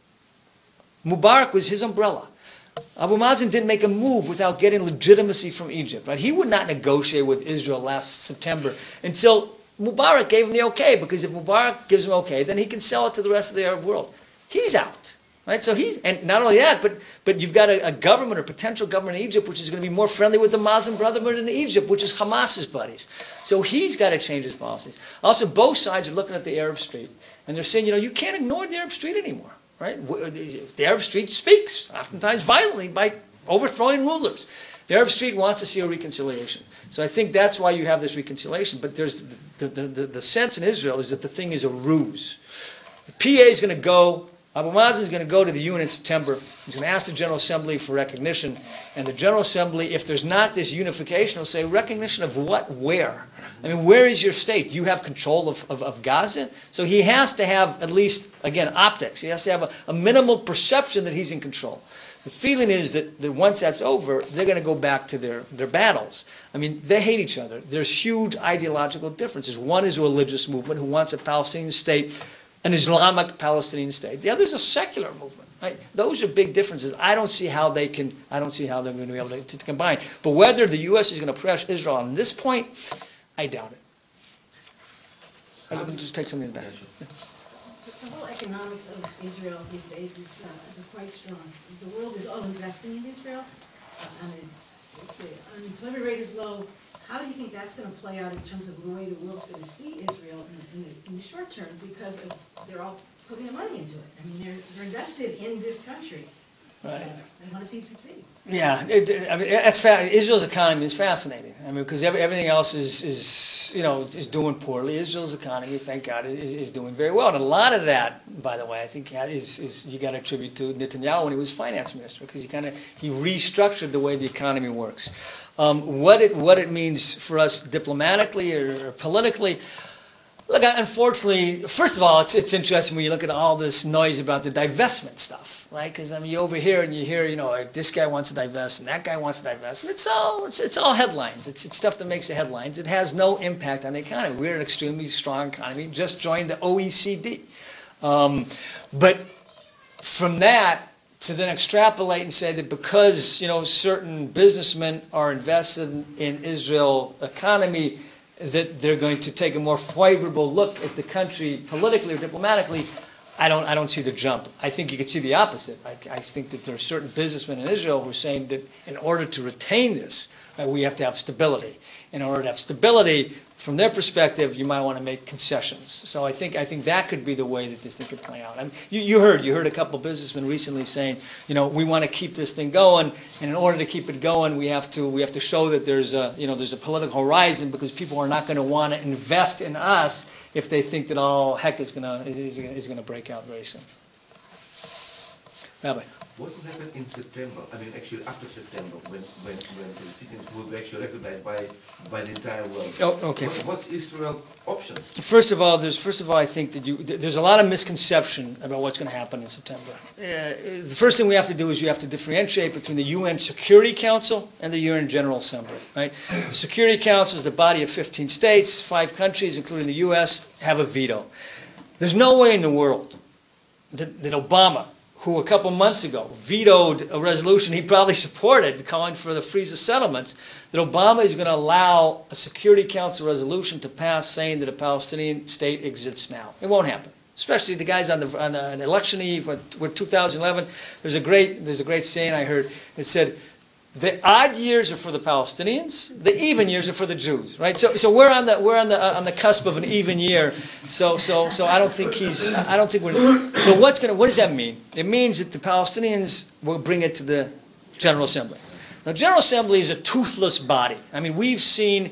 Mubarak was his umbrella. Abu Mazen didn't make a move without getting legitimacy from Egypt. Right? He would not negotiate with Israel last September until Mubarak gave him the okay, because if Mubarak gives him okay, then he can sell it to the rest of the Arab world. He's out. Right, so he's, and not only that, but but you've got a, a government or potential government in Egypt which is going to be more friendly with the Muslim Brotherhood in Egypt, which is Hamas's buddies. So he's got to change his policies. Also, both sides are looking at the Arab Street and they're saying, you know, you can't ignore the Arab Street anymore. Right, the, the Arab Street speaks, oftentimes violently, by overthrowing rulers. The Arab Street wants to see a reconciliation. So I think that's why you have this reconciliation. But there's the the, the, the sense in Israel is that the thing is a ruse. The P A is going to go. Abu Mazen is going to go to the U N in September. He's going to ask the General Assembly for recognition. And the General Assembly, if there's not this unification, will say, recognition of what? Where? I mean, where is your state? Do you have control of, of, of Gaza? So he has to have at least, again, optics. He has to have a, a minimal perception that he's in control. The feeling is that, that once that's over, they're going to go back to their, their battles. I mean, they hate each other. There's huge ideological differences. One is a religious movement who wants a Palestinian state, an Islamic Palestinian state. The other is a secular movement. Right? Those are big differences. I don't see how they can. I don't see how they're going to be able to, to, to combine. But whether the U S is going to press Israel on this point, I doubt it. Let me just take something back. The whole economics of Israel these days is, uh, is quite strong. The world is all investing in Israel. Uh, and the unemployment rate is low. How do you think that's going to play out in terms of the way the world's going to see Israel in, in, the, in the short term? Because of, they're all putting their money into it. I mean, they're, they're invested in this country. Right. Uh, and want to see it succeed. Yeah, it, I mean, that's fa- Israel's economy is fascinating. I mean, because every, everything else is, is, you know, is doing poorly. Israel's economy, thank God, is, is doing very well. And a lot of that, by the way, I think is, is you got to attribute to Netanyahu when he was finance minister, because he kind of he restructured the way the economy works. Um, what it what it means for us diplomatically or, or politically. Look, unfortunately, first of all, it's it's interesting when you look at all this noise about the divestment stuff, right? Because I mean, you over here and you hear, you know, this guy wants to divest and that guy wants to divest, and it's all it's, it's all headlines. It's it's stuff that makes the headlines. It has no impact on the economy. We're an extremely strong economy. Just joined the O E C D, um, but from that to then extrapolate and say that because, you know, certain businessmen are invested in Israel economy, that they're going to take a more favorable look at the country politically or diplomatically, I don't I don't see the jump. I think you could see the opposite. I, I think that there are certain businessmen in Israel who are saying that in order to retain this, right, we have to have stability. In order to have stability, from their perspective, you might want to make concessions. So I think I think that could be the way that this thing could play out. I mean, you, you heard you heard a couple of businessmen recently saying, you know, we want to keep this thing going, and in order to keep it going, we have to we have to show that there's a you know there's a political horizon, because people are not going to want to invest in us if they think that all heck is gonna is, is, is going to break out very soon. Rabbi. What will happen in September? I mean, actually after September, when when when the Palestinians will be actually recognized by by the entire world. Oh, okay. What, what's Israel's options? First of all, there's first of all, I think that you there's a lot of misconception about what's going to happen in September. Uh, the first thing we have to do is you have to differentiate between the U N Security Council and the U N General Assembly. Right? The Security Council is the body of fifteen states, five countries, including the U S, have a veto. There's no way in the world that, that Obama, who a couple months ago vetoed a resolution he probably supported calling for the freeze of settlements, that Obama is going to allow a Security Council resolution to pass saying that a Palestinian state exists now. It won't happen. Especially the guys on the on an election eve with two thousand eleven. There's a great there's a great saying I heard. It said, the odd years are for the Palestinians. The even years are for the Jews, right? So, so we're on the we're on the uh, on the cusp of an even year. So, so, so I don't think he's. I don't think we're. So, what's gonna? What does that mean? It means that the Palestinians will bring it to the General Assembly. Now, General Assembly is a toothless body. I mean, we've seen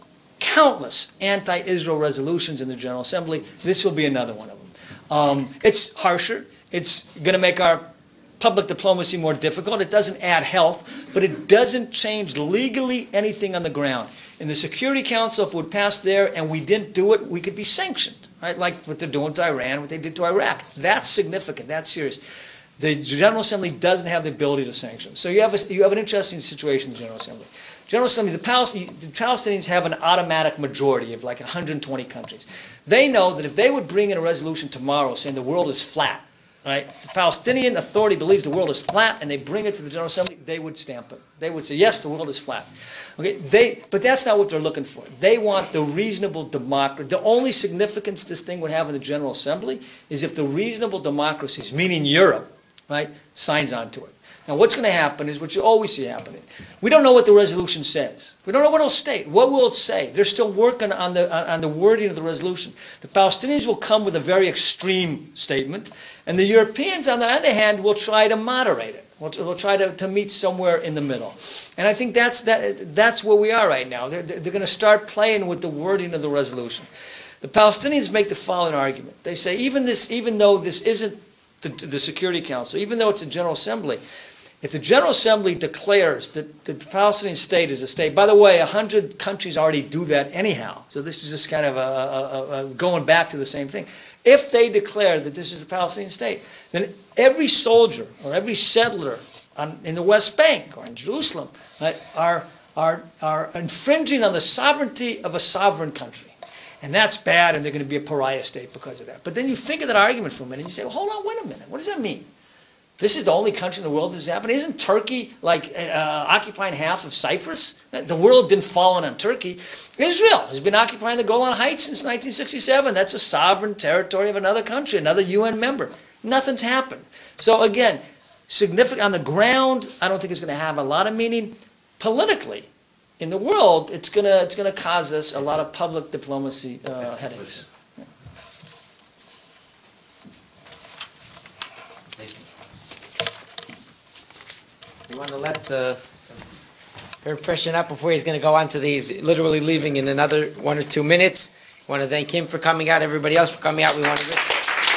countless anti-Israel resolutions in the General Assembly. This will be another one of them. Um, it's harsher. It's going to make our public diplomacy more difficult. It doesn't add health, but it doesn't change legally anything on the ground. In the Security Council, if it would pass there and we didn't do it, we could be sanctioned, right? Like what they're doing to Iran, what they did to Iraq. That's significant. That's serious. The General Assembly doesn't have the ability to sanction. So you have a, you have an interesting situation in the General Assembly. General Assembly, the, Palestinians, the Palestinians have an automatic majority of like one hundred twenty countries. They know that if they would bring in a resolution tomorrow saying the world is flat, right? The Palestinian Authority believes the world is flat, and they bring it to the General Assembly, they would stamp it. They would say, yes, the world is flat. Okay, they, but that's not what they're looking for. They want the reasonable democracy. The only significance this thing would have in the General Assembly is if the reasonable democracies, meaning Europe, right, signs on to it. Now, what's going to happen is what you always see happening. We don't know what the resolution says. We don't know what it'll state. What will it say? They're still working on the on the wording of the resolution. The Palestinians will come with a very extreme statement, and the Europeans, on the other hand, will try to moderate it. We'll, we'll try to, to meet somewhere in the middle. And I think that's that. That's where we are right now. They're, they're going to start playing with the wording of the resolution. The Palestinians make the following argument. They say, even this, even though this isn't the, the Security Council, even though it's a General Assembly, if the General Assembly declares that, that the Palestinian state is a state, by the way, one hundred countries already do that anyhow, so this is just kind of a, a, a going back to the same thing. If they declare that this is a Palestinian state, then every soldier or every settler on, in the West Bank or in Jerusalem right, are, are, are infringing on the sovereignty of a sovereign country. And that's bad, and they're going to be a pariah state because of that. But then you think of that argument for a minute, and you say, well, hold on, wait a minute. What does that mean? This is the only country in the world that's happening. Isn't Turkey like uh, occupying half of Cyprus? The world didn't fall in on Turkey. Israel has been occupying the Golan Heights since nineteen sixty-seven. That's a sovereign territory of another country, another U N member. Nothing's happened. So again, significant on the ground, I don't think it's going to have a lot of meaning. Politically, in the world, it's going to it's going to cause us a lot of public diplomacy uh, headaches. You want to let uh, her freshen up before he's going to go on to these, literally leaving in another one or two minutes. We want to thank him for coming out, everybody else for coming out. We want to wish.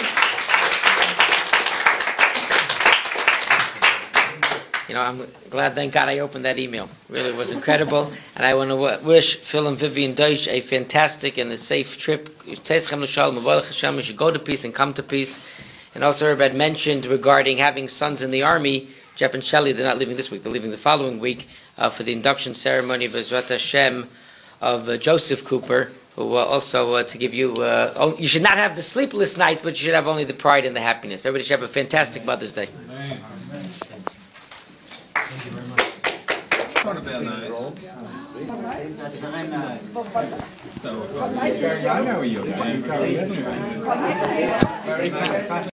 You know, I'm glad, thank God I opened that email. Really was incredible. And I want to w- wish Phil and Vivian Deutsch a fantastic and a safe trip. You should go to peace and come to peace. And also Herb had mentioned regarding having sons in the army. Jeff and Shelley, they're not leaving this week, they're leaving the following week uh, for the induction ceremony of Bezrat Hashem of uh, Joseph Cooper, who uh, also uh, to give you, uh, oh, you should not have the sleepless nights, but you should have only the pride and the happiness. Everybody should have a fantastic Mother's Day. Amen. Thank you very much. That's very nice. I know you.